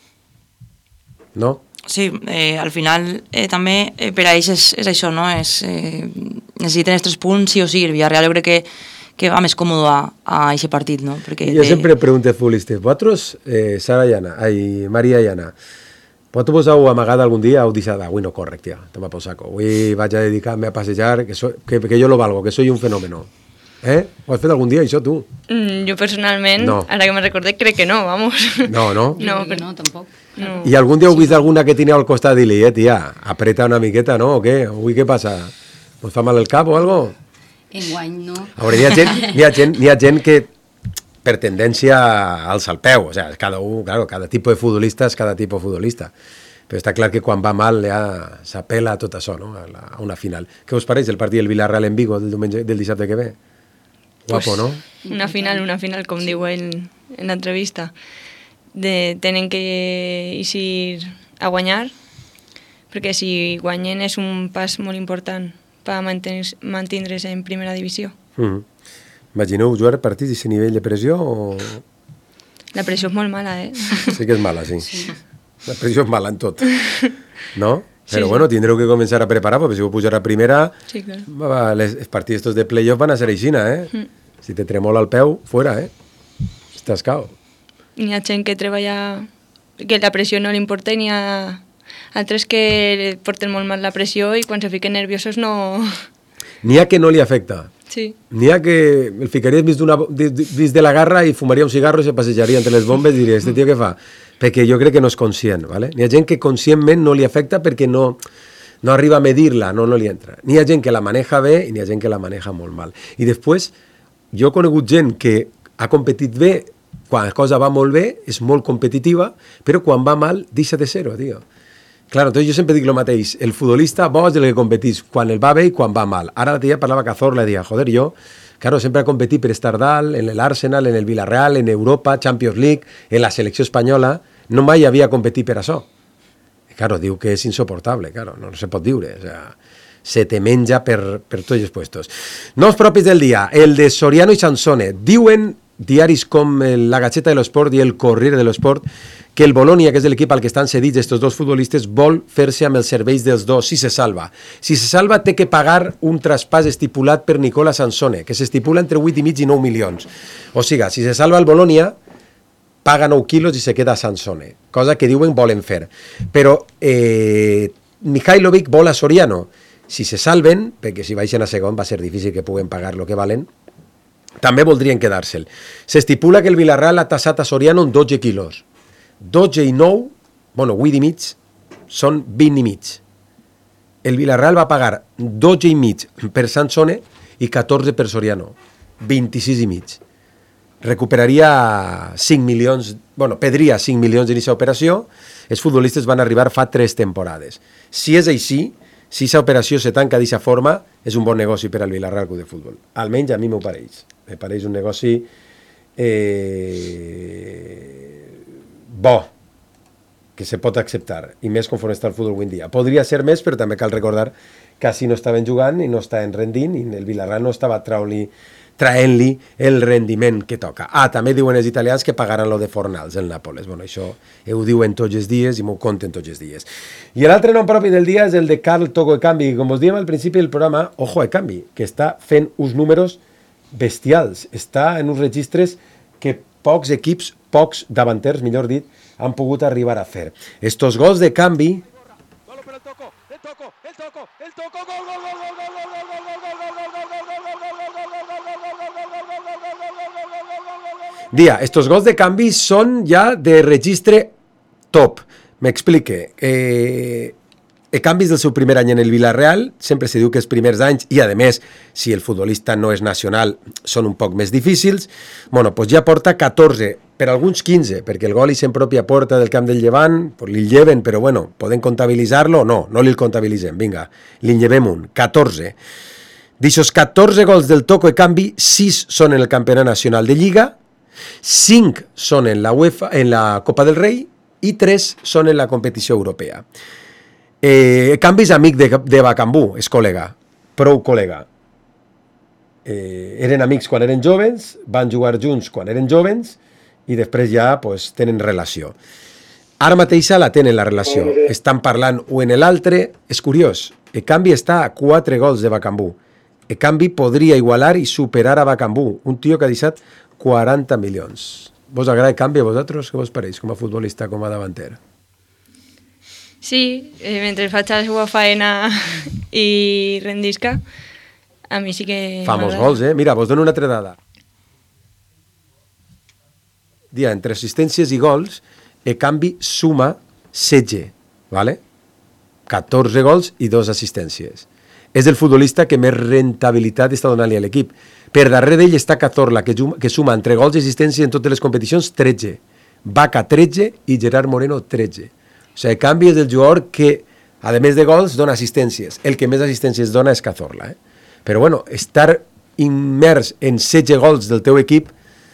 No? Sí, eh, al final eh, també eh, per a ells és, és això, no? És, eh, necessiten els tres punts sí o sí. El Villarreal jo crec que que va més còmode a, a aquest partit, no? Perquè jo té... sempre pregunto als futbolistes, vosaltres, eh, Sara i Anna, ai, Maria i Anna, vosaltres vos heu amagat algun dia o heu dit, avui no corre, tia, toma por saco, avui vaig a dedicar-me a passejar, que, so, que, que jo lo valgo, que soy un fenómeno. Eh? Ho has fet algun dia, això, tu? Mm, jo personalment, no. Ara que me recordé, crec que no, vamos. No, no? No, que no, tampoc. No. I algun dia heu vist alguna que tenia al costat i dir, eh, tia, apreta una miqueta, no? O què? Avui què passa? Us fa mal el cap o algo? Enguany no. A veure, hi ha gent, hi ha gent, hi ha gent que per tendència alça el peu, o sea, cada un, claro, cada tipus de futbolista és cada tipus de futbolista, però està clar que quan va mal ja s'apela a tot això, no? A, la, a una final. Què us pareix el partit del Villarreal en Vigo del, diumenge, del dissabte que ve? Guapo, pues, no? Una final, una final, com diu ell en l'entrevista. De, tenen que eixir a guanyar, perquè si guanyen és un pas molt important per mantindre's en primera divisió. Mm-hmm. Imagineu jugar partits d'aquest nivell de pressió o... La pressió és molt mala, eh? Sí que és mala, sí. sí. La pressió és mala en tot. No? Sí, però sí. Bueno, tindreu que començar a preparar, perquè si vau pujar a primera, sí, clar. les, els partits de playoff van a ser aixina, eh? Mm. Si te tremola el peu, fuera, eh? Estàs cao. Hi ha gent que treballa, que la pressió no li importa, i n'hi ha altres que porten molt mal la pressió i quan se fiquen nerviosos no... N'hi ha que no li afecta. Sí. N'hi ha que el ficaries dins, de, dins de la garra i fumaria un cigarro i se passejaria entre les bombes i diria, este tio què fa? Perquè jo crec que no és conscient, ¿vale? N'hi ha gent que conscientment no li afecta perquè no, no arriba a medir-la, no, no li entra. N'hi ha gent que la maneja bé i n'hi ha gent que la maneja molt mal. I després, jo he conegut gent que ha competit bé, quan la cosa va molt bé, és molt competitiva, però quan va mal, deixa de ser-ho, tio. Claro, entonces yo siempre digo lo mateix, el futbolista bo és el que competís quan el va bé i quan va mal. Ara la tia parlava Cazorla i deia, joder, jo, claro, sempre he competit per estar dalt, en l'Arsenal, en el Villarreal, en Europa, Champions League, en la selecció espanyola, no mai havia competit per això. Claro, diu que és insoportable, claro, no, no se pot diure, o sea, se te menja per, per tots els puestos. Noms propis del dia, el de Soriano i Sansone. Diuen diaris com la Gazzetta dello Sport i el Corriere dello Sport que el Bologna, que és l'equip al que estan cedits estos dos futbolistes, vol fer-se amb els serveis dels dos si se salva. Si se salva, té que pagar un traspàs estipulat per Nicola Sansone, que s'estipula entre vuit i mig i nou milions. O sigui, si se salva el Bologna, paga nou quilos i se queda Sansone. cosa que diuen volen fer. Però eh, Mihailovic vol a Soriano. Si se salven, perquè si baixen a segon va ser difícil que puguen pagar lo que valen, també voldrien quedar-se'l. S'estipula que el Villarreal ha tassat a Soriano en dotze quilos. dotze i nou, bueno, vuit i mig, són vint i mig. El Villarreal va pagar dotze i mig per Sansone i catorze per Soriano, vint-i-sis i mig. Recuperaria cinc milions, bueno, perdria cinc milions d'iniciar operació. Els futbolistes van arribar fa tres temporades. Si és així, si aquesta operació se tanca d'aquesta forma, és un bon negoci per al Villarreal Club de Futbol. Almenys a mi m'ho pareix. Me pareix un negoci eh, bo, que se pot acceptar, i més conforme està el futbol avui en dia. Podria ser més, però també cal recordar que així no estaven jugant i no estaven rendint, i el Villarreal no estava traient-li traient-li el rendiment que toca. Ah, també diuen els italians que pagaran lo de Fornals, el Nàpoles. Bueno, això ho diuen tots els dies i m'ho conten tots els dies. I l'altre nom propi del dia és el de Carl Togo Ekambi, que com us diem al principi del programa, ojo Ekambi, que està fent uns números bestials, està en uns registres que pocs equips, pocs davanters, millor dit, han pogut arribar a fer. Estos gols de Ekambi... Dia, estos gols de canvi són ja de registre top. M'explique. Eh, canvis del seu primer any en el Villarreal, sempre se diu que els primers anys, i a més, si el futbolista no és nacional, són un poc més difícils. Bueno, pues ja porta catorze, per alguns quinze, perquè el gol i en pròpia porta del camp del Llevant, pues li lleven, però bueno, podem comptabilitzar-lo? No, no li el comptabilitzem, vinga, li llevem un, catorze. D'aixòs catorze gols del Toco Ekambi, sis són en el Campionat Nacional de Lliga, cinc són en la UEFA, en la Copa del Rei, i tres són en la competició europea. Eh, Ekambi és amic de, de Bakambu, és col·lega, prou col·lega. Eh, eren amics quan eren jovens, van jugar junts quan eren jovens, i després ja pues, tenen relació. Ara mateixa la tenen la relació, estan parlant un en l'altre. És curiós, Ekambi està a quatre gols de Bakambu. Ekambi podria igualar i superar a Bakambu, un tio que ha deixat quaranta milions. Vos agrada Ekambi a vosaltres? Què vos pareix com a futbolista, com a davanter? Sí, eh, mentre faig la seva faena i rendisca, a mi sí que fa molts gols, eh? Mira, vos dono una altra dada. Dia, entre assistències i gols, Ekambi suma setze, ¿vale? catorze gols i dos assistències. És el futbolista que més rentabilitat està donant-li a l'equip. Per darrere d'ell està Cazorla, que, que suma entre gols i assistències en totes les competicions tretze. Vaca tretze i Gerard Moreno tretze. O sigui, Ekambi és el jugador que, a més de gols, dona assistències. El que més assistències dona és Cazorla. Eh? Però bueno, estar immers en setze gols del teu equip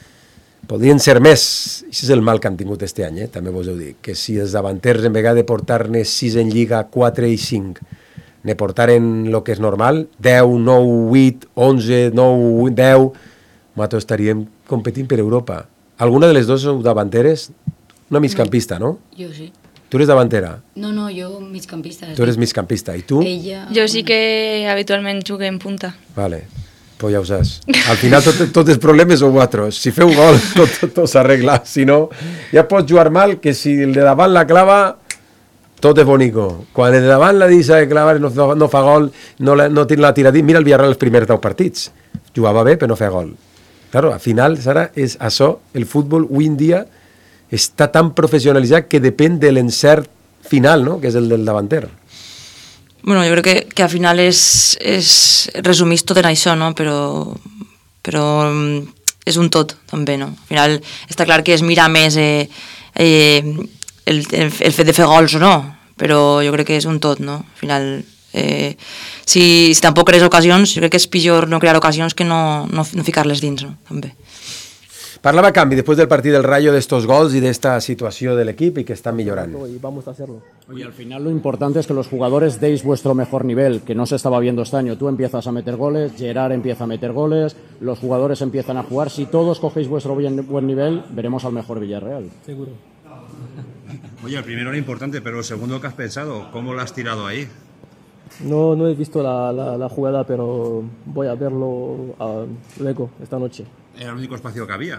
podrien ser més. Això és el mal que han tingut este any, eh? També vos ho dic. Que si els davanters, en vegada de portar-ne sis en Lliga, quatre i cinc, ne portaren el que és normal, deu, nou, vuit, onze, nou, deu, nosaltres estaríem competint per Europa. Alguna de les dues sou davanteres? Una migcampista, no? Jo sí. Tu eres davantera? No, no, jo migcampista. Tu eres migcampista. I tu? Ella... Jo sí que habitualment jugué en punta. Vale, pues ja ho saps. Al final tots tot els problemes sou vosaltres. Si feu gol, tot, tot, tot s'arregla. Si no, ja pots jugar mal, que si el de davant la clava... Tot és bonico. Quan el de davant la deixa de clavar no, no fa gol, no, la, no tiene la tiradita. Mira el Villarreal els primers deu partits. Jugava bé, però no feia gol. Claro, al final, Sara, és això. El futbol avui en dia està tan professionalitzat que depèn de l'encert final, no? Que és el del davanter. Bueno, jo crec que, que al final és, és resumís tot en això, no? Però, però és un tot, també, no? Al final està clar que es mira més... Eh, eh, El, el, el fet de fer gols o no, però jo crec que és un tot, no? Al final, eh, si, si tampoc crees ocasions, jo crec que és pitjor no crear ocasions que no, no, no ficar-les dins, no? També. Parlava Cambi después del partido del Rayo de estos gols y de esta situación del equipo y que están mejorando. Y vamos a hacerlo. Oye, al final lo importante es que los jugadores deis vuestro mejor nivel, que no se estaba viendo este año. Tú empiezas a meter goles, Gerard empieza a meter goles, los jugadores empiezan a jugar. Si todos cogéis vuestro buen, buen nivel, veremos al mejor Villarreal. Seguro. Oye, el primero era importante, pero el segundo, ¿qué has pensado? ¿Cómo lo has tirado ahí? No, no he visto la, la, la jugada, pero voy a verlo uh, luego, esta noche. Era el único espacio que había, ¿eh?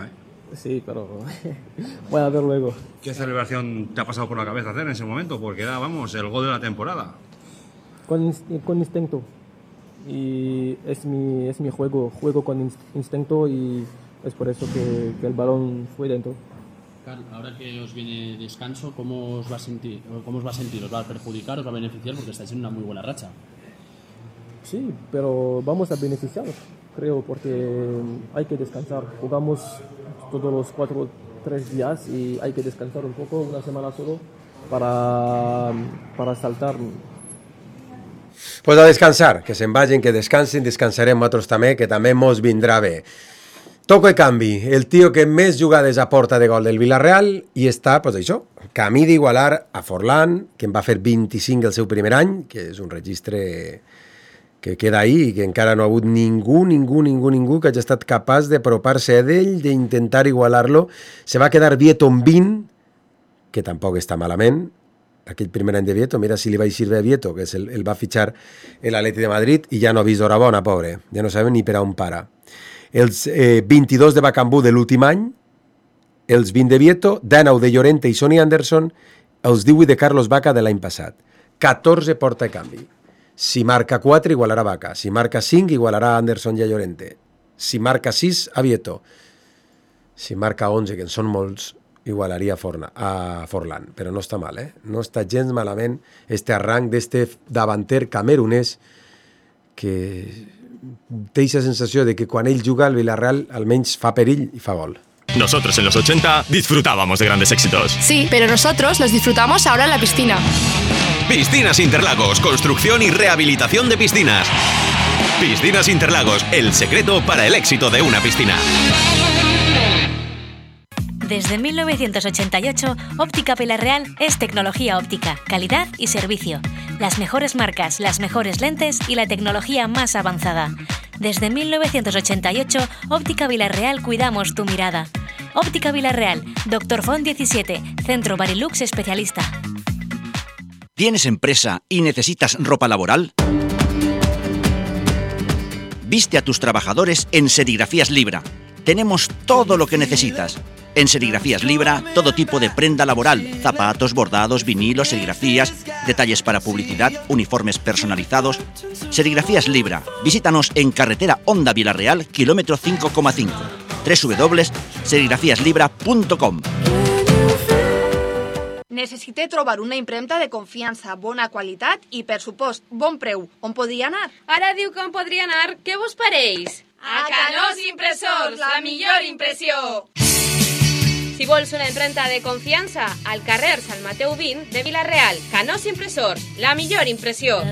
Sí, pero voy a ver luego. ¿Qué celebración te ha pasado por la cabeza hacer en ese momento? Porque era, vamos, el gol de la temporada. Con, con instinto. Y es mi, es mi juego. Juego con instinto y es por eso que, que el balón fue dentro. Carl, ahora que os viene descanso, ¿cómo os va a sentir? ¿Cómo os va a sentir? ¿Os va a perjudicar? ¿Os va a beneficiar? Porque estáis en una muy buena racha. Sí, pero vamos a beneficiar, creo, porque hay que descansar. Jugamos todos los cuatro, tres días y hay que descansar un poco, una semana solo, para, para saltar. Pues a descansar, que se'n vagin, que descansin, descansarem nosaltres també, que també mos vindrà bé. Toco i canvi, el tio que més jugades a porta de gol del Villarreal i està, pues això, camí d'igualar a Forlán, que en va fer vint-i-cinc el seu primer any, que és un registre que queda ahí i que encara no ha hagut ningú, ningú, ningú, ningú que hagi estat capaç d'apropar-se a ell, d'intentar igualar-lo. Se va quedar Vieto amb vint, que tampoc està malament, aquell primer any de Vieto, mira si li va eixir bé a Vieto, que el, el va fitxar l'Atleti de Madrid i ja no ha vist hora bona, pobre, ja no sabem ni per on para. Els eh, vint-i-dos de Bacambú de l'últim any, els vint de Vieto, dinou de Llorente i Sonny Anderson, els divuit de Carlos Vaca de l'any passat. catorze porta i canvi. Si marca quatre, igualarà Vaca. Si marca cinc, igualarà Anderson i a Llorente. Si marca sis, a Vieto. Si marca onze, que en són molts, igualaria Forna, a Forlán. Però no està mal, eh? No està gens malament este arranc d'este davanter camerunès que té aquesta sensació de que quan ell juga al Villarreal almenys fa perill i fa gol. Nosotros en los ochenta disfrutábamos de grandes éxitos. Sí, pero nosotros los disfrutamos ahora en la piscina. Piscinas Interlagos, construcción y rehabilitación de piscinas. Piscinas Interlagos, el secreto para el éxito de una piscina. Desde mil novecientos ochenta y ocho, Óptica Villarreal es tecnología óptica, calidad y servicio. Las mejores marcas, las mejores lentes y la tecnología más avanzada. Desde mil novecientos ochenta y ocho, Óptica Villarreal cuidamos tu mirada. Óptica Villarreal, Doctor Font diecisiete, Centro Barilux especialista. ¿Tienes empresa y necesitas ropa laboral? Viste a tus trabajadores en Serigrafías Libra. Tenemos todo lo que necesitas. En Serigrafías Libra, todo tipo de prenda laboral, zapatos, bordados, vinilos, serigrafías, detalles para publicidad, uniformes personalizados. Serigrafías Libra. Visítanos en carretera Honda Villarreal, kilómetro cinco coma cinco. doble u doble u doble u punt serigrafías libra punt com. Necessite trobar una impremta de confiança, bona qualitat i, per supost, bon preu. On podria anar? Ara diu que on podria anar. Què vos pareix? A Canós Impressors, la millor impressió! Si vols una impremta de confiança, al carrer Sant Mateu vint de Vila-real. Canós Impressors, la millor impressió.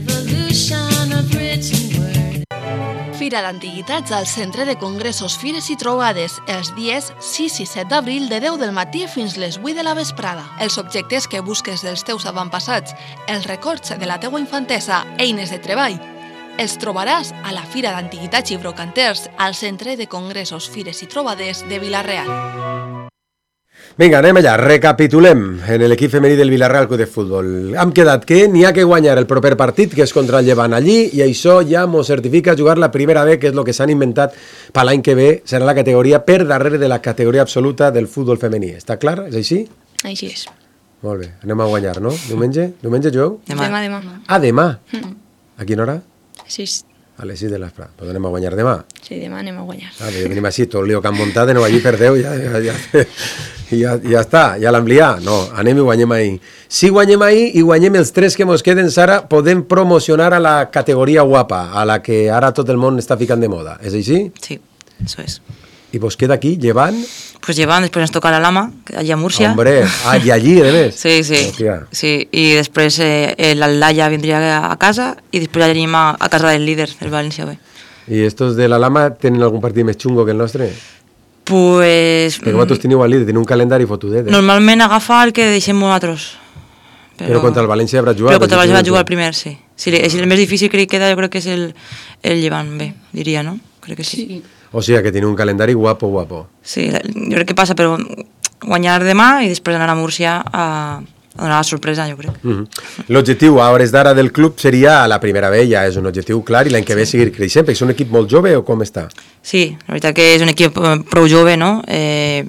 Fira d'Antiguitats al Centre de Congressos, Fires i Trobades, els dies sis i set d'abril de deu del matí fins les vuit de la vesprada. Els objectes que busques dels teus avantpassats, els records de la teua infantesa, eines de treball, els trobaràs a la Fira d'Antiguitats i Brocanters al Centre de Congressos, Fires i Trobades de Vila-real. Vinga, anem allà, recapitulem en l'equip femení del Villarreal Club de Futbol. Hem quedat que n'hi ha que guanyar el proper partit, que és contra el Llevant allí, i això ja mos certifica jugar la primera B, que és el que s'han inventat per l'any que ve, serà la categoria per darrere de la categoria absoluta del futbol femení. Està clar? És així? Així és. Molt bé, anem a guanyar, no? Diumenge? Diumenge jugueu? Demà, demà. demà. Ah, demà? Mm. A quina hora? Sis. A les sis de l'esprà. Doncs anem a guanyar demà. Sí, demà anem a guanyar. Ah, venim així, tot el lío que han muntat, aneu allí, perdeu, ja, ja, ja, ja, ja està, ja l'hem liat. No, anem i guanyem ahir. Si guanyem ahir i guanyem els tres que mos queden, Sara, podem promocionar a la categoria guapa, a la que ara tot el món està ficant de moda. És així? Sí, eso es. I vos queda aquí, Llevant? Pues Llevant, després ens toca la Lama, allà a Múrcia. Hombre, ah, i allí, de més. Sí, sí. Hòstia. Sí, i després eh, l'Aldaya vindria a casa i després ja anem a, a casa del líder, el València B. I estos de la Lama tenen algun partit més xungo que el nostre? Pues... Perquè vosaltres teniu al líder, teniu un calendari fotudet. Normalment agafa el que deixem nosaltres. Però, però contra el València haurà jugat. Però contra el València va jugar el primer, sí. sí. El més difícil que li queda jo crec que és el, el Llevant B, diria, no? Crec que sí. sí. O sigui que tiene un calendari guapo, guapo. Sí, jo crec que passa per guanyar demà i després anar a Múrcia a, a donar la sorpresa, jo crec. Uh -huh. L'objectiu a hores d'ara del club seria a la primera B, ja és un objectiu clar, i l'any que ve sí. seguir creixent, perquè és un equip molt jove o com està? Sí, la veritat que és un equip prou jove, no? Eh,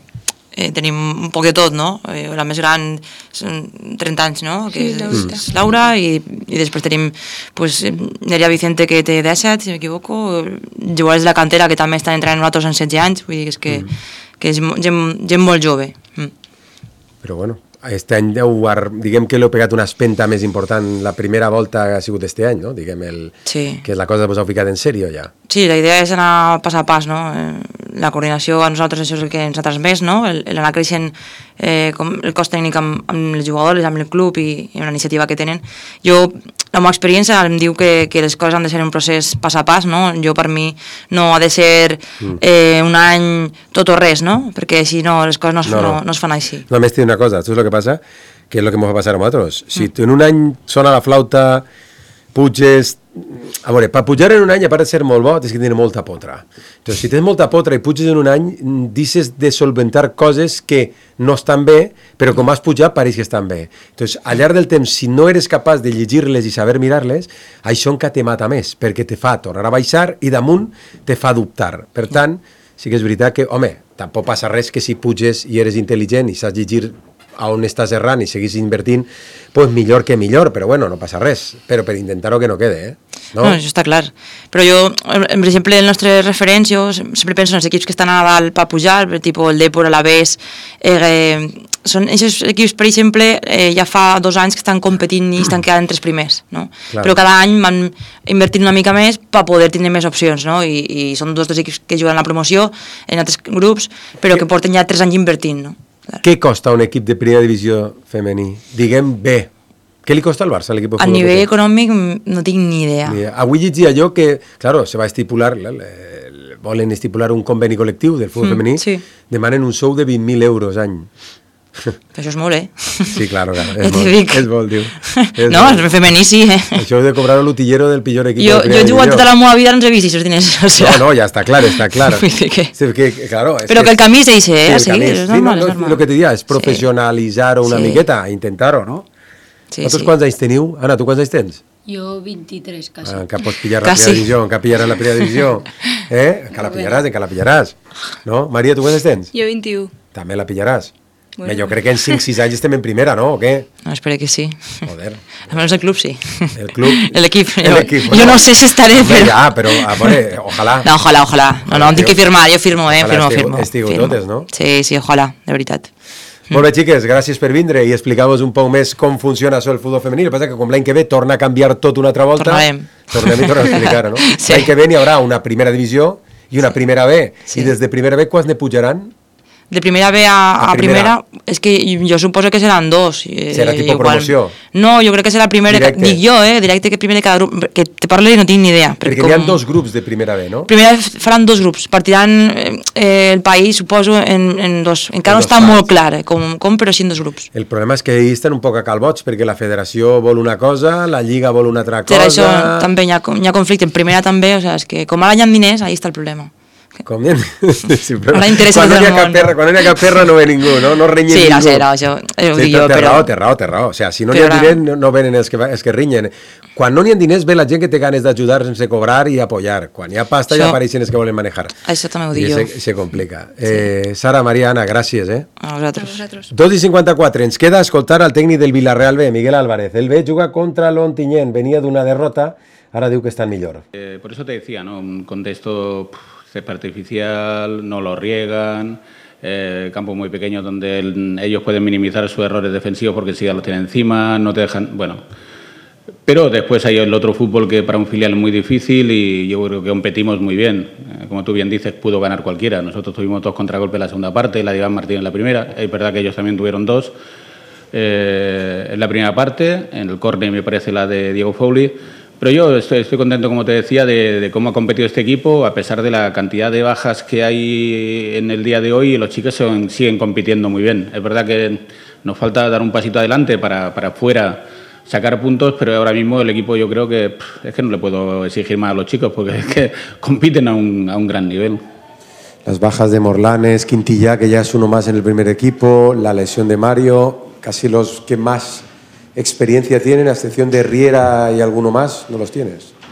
eh, tenim un poc de tot, no? Eh, la més gran són trenta anys, no? Que Sí, és, Laura. és Laura, i, i després tenim pues, Nerea Vicente, que té disset, si m'equivoco, jugadors de la cantera que també estan entrant nosaltres en setze anys, vull dir que és, que, mm. que és gent, gent molt jove. Mm. Però bueno, este any deu, diguem que l'heu pegat una espenta més important, la primera volta ha sigut este any, no? Diguem el, sí. que la cosa vos heu ficat en sèrio ja. Sí, la idea és anar pas a pas, no? La coordinació a nosaltres això és el que ens ha transmès, no? L'anar creixent eh, com el cos tècnic amb, amb els jugadors, amb el club i, i una iniciativa que tenen. Jo, la meva experiència em diu que, que les coses han de ser un procés pas a pas, no? Jo, per mi, no ha de ser eh, un any tot o res, no? Perquè si no, les coses no es, no, no. No, no es fan així. Només t'he una cosa, tu és el que passa, que és el que ens va passar a nosaltres. Si tu en un any sona la flauta, puges... A veure, per pujar en un any, a part de ser molt bo, tens que tenir molta potra. Entonces, si tens molta potra i puges en un any, deixes de solventar coses que no estan bé, però com has pujat, pareix que estan bé. Entonces, al llarg del temps, si no eres capaç de llegir-les i saber mirar-les, això encara te mata més, perquè te fa tornar a baixar i damunt te fa dubtar. Per tant, sí que és veritat que, home, tampoc passa res que si puges i eres intel·ligent i saps llegir a on estàs errant i seguís invertint, pues millor que millor, però bueno, no passa res. Però per intentar-ho que no quede, eh? No? No, això està clar. Però jo, per exemple, els nostres referents, jo sempre penso en els equips que estan a dalt per pujar, tipus el Depor, l'Alavés, eh, són aquests equips, per exemple, eh, ja fa dos anys que estan competint i estan quedant entre els primers, no? Clar. Però cada any van invertint una mica més per poder tenir més opcions, no? I, i són dos dels equips que juguen a la promoció en altres grups, però que porten ja tres anys invertint, no? Què costa un equip de primera divisió femení? Diguem bé. Què li costa al Barça, l'equip de futbol? A nivell econòmic no tinc ni idea. Ni idea. Avui llegia jo que, claro, se va estipular, volen estipular un conveni col·lectiu del futbol mm, femení, sí. Demanen un sou de vint mil euros any. Això és molt, eh? Sí, claro, claro. És molt, és molt, diu. És no, el femení sí, eh? Això heu de cobrar l'utillero del pitjor equip. Jo, jo he jugat tota la meva vida, no ens he vist aquests diners. O sea... No, no, ja està clar, està clar. que... Sí, que, claro, és Però que, que el camí és eixe, eh? Sí, sí, és normal, sí, no, és normal. Lo que te diria és professionalitzar-ho una sí. miqueta, intentar-ho, no? Sí, Vosaltres sí. Quants anys teniu? Anna, tu quants anys tens? Jo vint-i-tres, quasi. Ah, encara pots pillar la primera divisió, encara pillaràs la primera divisió. Eh? Encara la pillaràs, encara la pillaràs. No? Maria, tu quants anys tens? Jo vint-i-u. També la pillaràs. Bueno. Jo crec que en cinc sis anys estem en primera, no? O què? No, espero que sí. Joder. Almenys el club sí. El club? L'equip. Jo, bueno. jo no sé si estaré, però... Ja, però, a veure, ojalà. No, ojalà, ojalà. No, no, em tinc que firmar, jo firmo, eh? Firmo, estigueu, firmo. Estigueu firmo. totes, no? Sí, sí, ojalà, de veritat. Molt bé, xiques, gràcies per vindre i explicar-vos un poc més com funciona això el futbol femení. El que passa que com l'any que ve torna a canviar tot una altra volta... Tornarem. Tornem i tornem a explicar-ho, no? Sí. L'any que ve n'hi haurà una primera divisió i una primera B. Sí. I des de primera B, quants ne pujaran? De primera B a, a primera. primera, és que jo suposo que seran dos. Serà tipus igual. Promoció? No, jo crec que serà primera, directe. Dic jo, eh, directe que primer de cada grup, que te parlo i no tinc ni idea. Perquè com... hi ha dos grups de primera B, no? Primera faran dos grups, partiran eh, el país, suposo, en, en dos. Encara en no està parts. Molt clar eh, com, com, però sí en dos grups. El problema és que ells estan un poc a calbots, perquè la federació vol una cosa, la lliga vol una altra cosa... Per això també hi ha, hi ha conflicte, en primera també, o sea, és que com ara hi ha diners, ahí està el problema. Com bien. Sí, però quan, no no cap perra, quan no hi ha cap perra no ve ningú, no, no renyen sí, ningú. Sí, no sé, no, això ho sí, dic jo, té però... raó, té raó, té raó. O sea, si no n'hi ha diners, no, no venen els que, els que renyen. Quan no n'hi ha diners, ve la gent que té ganes d'ajudar sense cobrar i apoyar. Quan hi ha pasta, això, ja apareixen els que volen manejar. Això també ho dic I jo. I se complica. Sí. Eh, Sara, Maria, Ana, gràcies, eh? A vosaltres. dos i cinquanta-quatre. Ens queda escoltar al tècnic del Villarreal B, Miguel Álvarez. El B juga contra l'Ontinyent. Venia d'una derrota, ara diu que estan millor. Eh, por eso te decía, ¿no? Un contexto... césped artificial, no lo riegan, eh, campos muy pequeños donde el, ellos pueden minimizar sus errores defensivos porque si ya los tienen encima, no te dejan... Bueno, pero después hay el otro fútbol que para un filial es muy difícil y yo creo que competimos muy bien. Eh, como tú bien dices, pudo ganar cualquiera. Nosotros tuvimos dos contragolpes en la segunda parte, la de Iván Martín en la primera. Es verdad que ellos también tuvieron dos eh, en la primera parte, en el córner me parece la de Diego Foley. Pero yo estoy, estoy contento, como te decía, de, de cómo ha competido este equipo, a pesar de la cantidad de bajas que hay en el día de hoy, los chicos son, siguen compitiendo muy bien. Es verdad que nos falta dar un pasito adelante para, para fuera sacar puntos, pero ahora mismo el equipo yo creo que pff, es que no le puedo exigir más a los chicos, porque es que compiten a un, a un gran nivel. Las bajas de Morlanes, Quintilla, que ya es uno más en el primer equipo, la lesión de Mario, casi los que más... experiencia tienen, a excepción de Riera y alguno más, no los tienes.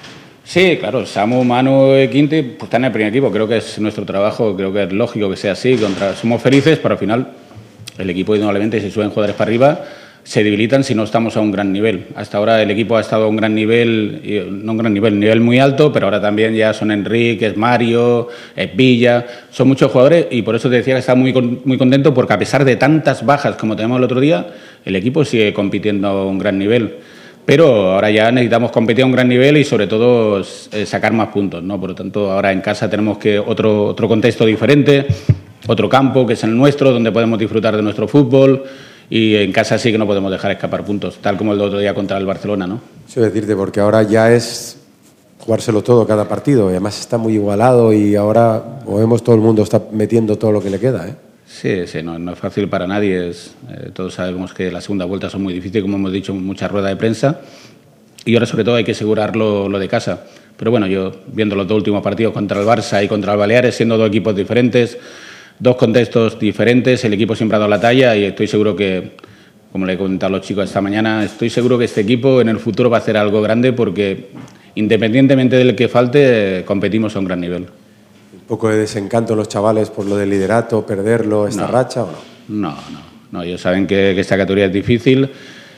Sí, claro, Samu, Manu y Quinti pues, están en el primer equipo. Creo que es nuestro trabajo, creo que es lógico que sea así. Contra, somos felices, pero al final el equipo, indudablemente, si suben jugadores para arriba, se debilitan si no estamos a un gran nivel. Hasta ahora el equipo ha estado a un gran nivel, no un gran nivel, un nivel muy alto, pero ahora también ya son Enrique, es Mario, es Villa, son muchos jugadores y por eso te decía que estaba muy, muy contento porque a pesar de tantas bajas como tenemos el otro día, el equipo sigue compitiendo a un gran nivel. Pero ahora ya necesitamos competir a un gran nivel y sobre todo eh, sacar más puntos, ¿no? Por lo tanto, ahora en casa tenemos que otro, otro contexto diferente, otro campo que es el nuestro, donde podemos disfrutar de nuestro fútbol y en casa sí que no podemos dejar escapar puntos, tal como el otro día contra el Barcelona, ¿no? Eso decirte, porque ahora ya es jugárselo todo cada partido y además está muy igualado y ahora, como vemos, todo el mundo está metiendo todo lo que le queda, ¿eh? Sí, sí, no, no es fácil para nadie. Es, eh, todos sabemos que las segundas vueltas son muy difíciles, como hemos dicho en muchas ruedas de prensa. Y ahora, sobre todo, hay que asegurar lo, lo de casa. Pero bueno, yo, viendo los dos últimos partidos contra el Barça y contra el Baleares, siendo dos equipos diferentes, dos contextos diferentes, el equipo siempre ha dado la talla y estoy seguro que, como le he comentado a los chicos esta mañana, estoy seguro que este equipo en el futuro va a hacer algo grande porque, independientemente del que falte, competimos a un gran nivel. ¿Un poco de desencanto en los chavales por lo del liderato, perderlo, esta no, racha o no? No, no, no. Ellos saben que, que esta categoría es difícil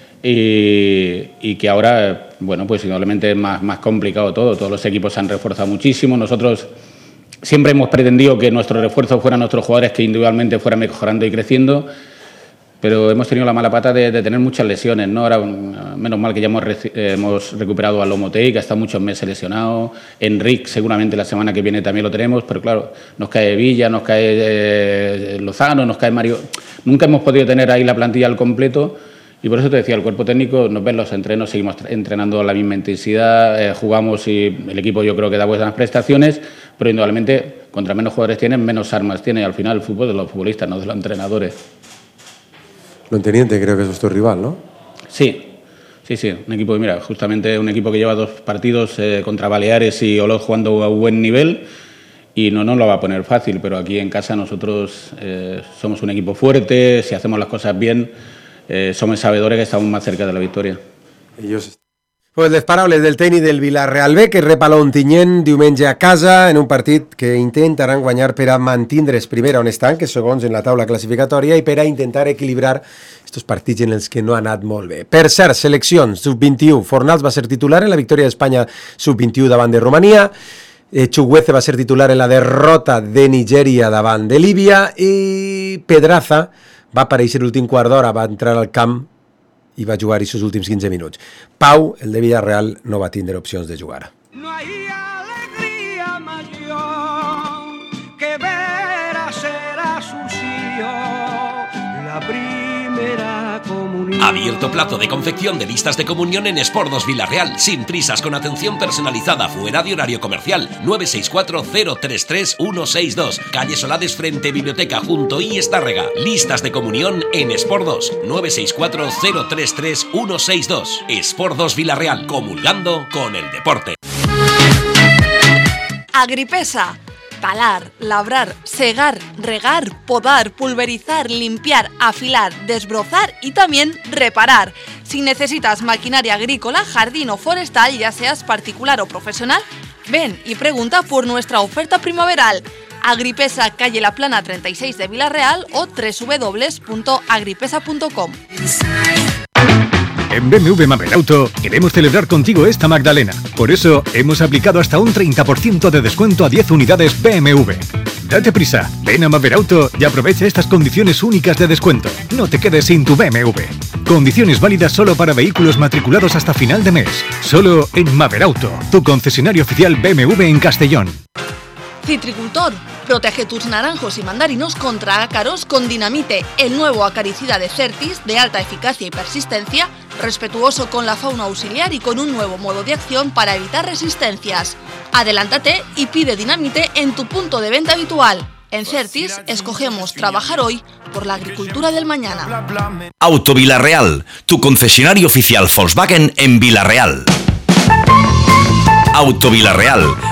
y, y que ahora, bueno, pues indudablemente es más, más complicado todo. Todos los equipos se han reforzado muchísimo. Nosotros siempre hemos pretendido que nuestros refuerzos fueran nuestros jugadores que individualmente fueran mejorando y creciendo, pero hemos tenido la mala pata de, de tener muchas lesiones, ¿no? Ahora, menos mal que ya hemos, eh, hemos recuperado a Lomotey, que ha estado muchos meses lesionado. Enrique, seguramente la semana que viene también lo tenemos, pero claro, nos cae Villa, nos cae eh, Lozano, nos cae Mario. Nunca hemos podido tener ahí la plantilla al completo y por eso te decía, el cuerpo técnico, nos ven los entrenos, seguimos entrenando a la misma intensidad, eh, jugamos y el equipo yo creo que da buenas prestaciones, pero indudablemente, contra menos jugadores tienen, menos armas tiene. Y al final el fútbol de los futbolistas, no de los entrenadores. Lonteniente creo que es vuestro rival, ¿no? Sí, sí, sí. Un equipo, mira, justamente un equipo que lleva dos partidos eh, contra Baleares y Olot jugando a buen nivel y no nos lo va a poner fácil, pero aquí en casa nosotros eh, somos un equipo fuerte, si hacemos las cosas bien, eh, somos sabedores que estamos más cerca de la victoria. Ellos... Pues les paraules del tècnic del Villarreal B, que rep a l'Ontinyent diumenge a casa en un partit que intentaran guanyar per a mantindre's primera on estan, que segons en la taula classificatòria, i per a intentar equilibrar estos partits en els que no ha anat molt bé. Per cert, seleccions, sub vint-i-u, Fornals va ser titular en la victòria d'Espanya sub vint-i-u davant de Romania, Chukwueze va ser titular en la derrota de Nigèria davant de Líbia i Pedraza va aparèixer l'últim quart d'hora, va entrar al camp i va jugar aquests últims quinze minuts. Pau, el de Villarreal, no va tindre opcions de jugar. No hay alegría mayor que ver a ser Asunción la primera comunión. Abierto plazo de confección de listas de comunión en Sport dos Villarreal, sin prisas, con atención personalizada, fuera de horario comercial. Nueve seis cuatro cero tres tres uno seis dos, calle Solades frente Biblioteca junto I Estárrega. Listas de comunión en Sport dos, nueve seis cuatro cero tres tres uno seis dos. Sport dos Villarreal, comulgando con el deporte. Agripesa. Talar, labrar, segar, regar, podar, pulverizar, limpiar, afilar, desbrozar y también reparar. Si necesitas maquinaria agrícola, jardín o forestal, ya seas particular o profesional, ven y pregunta por nuestra oferta primaveral. Agripesa, calle La Plana treinta y seis de Villarreal o doble u doble u doble u punto agripesa punto com. En B M W Maberauto queremos celebrar contigo esta Magdalena. Por eso hemos aplicado hasta un treinta por ciento de descuento a diez unidades B M W. Date prisa, ven a Maberauto y aprovecha estas condiciones únicas de descuento. No te quedes sin tu B M W. Condiciones válidas solo para vehículos matriculados hasta final de mes. Solo en Maberauto, tu concesionario oficial B M W en Castellón. Citricultor, protege tus naranjos y mandarinos contra ácaros con Dinamite, el nuevo acaricida de Certis de alta eficacia y persistencia, respetuoso con la fauna auxiliar y con un nuevo modo de acción para evitar resistencias. Adelántate y pide Dinamite en tu punto de venta habitual. En Certis escogemos trabajar hoy por la agricultura del mañana. Auto Villarreal, tu concesionario oficial Volkswagen en Villarreal. Auto Villarreal,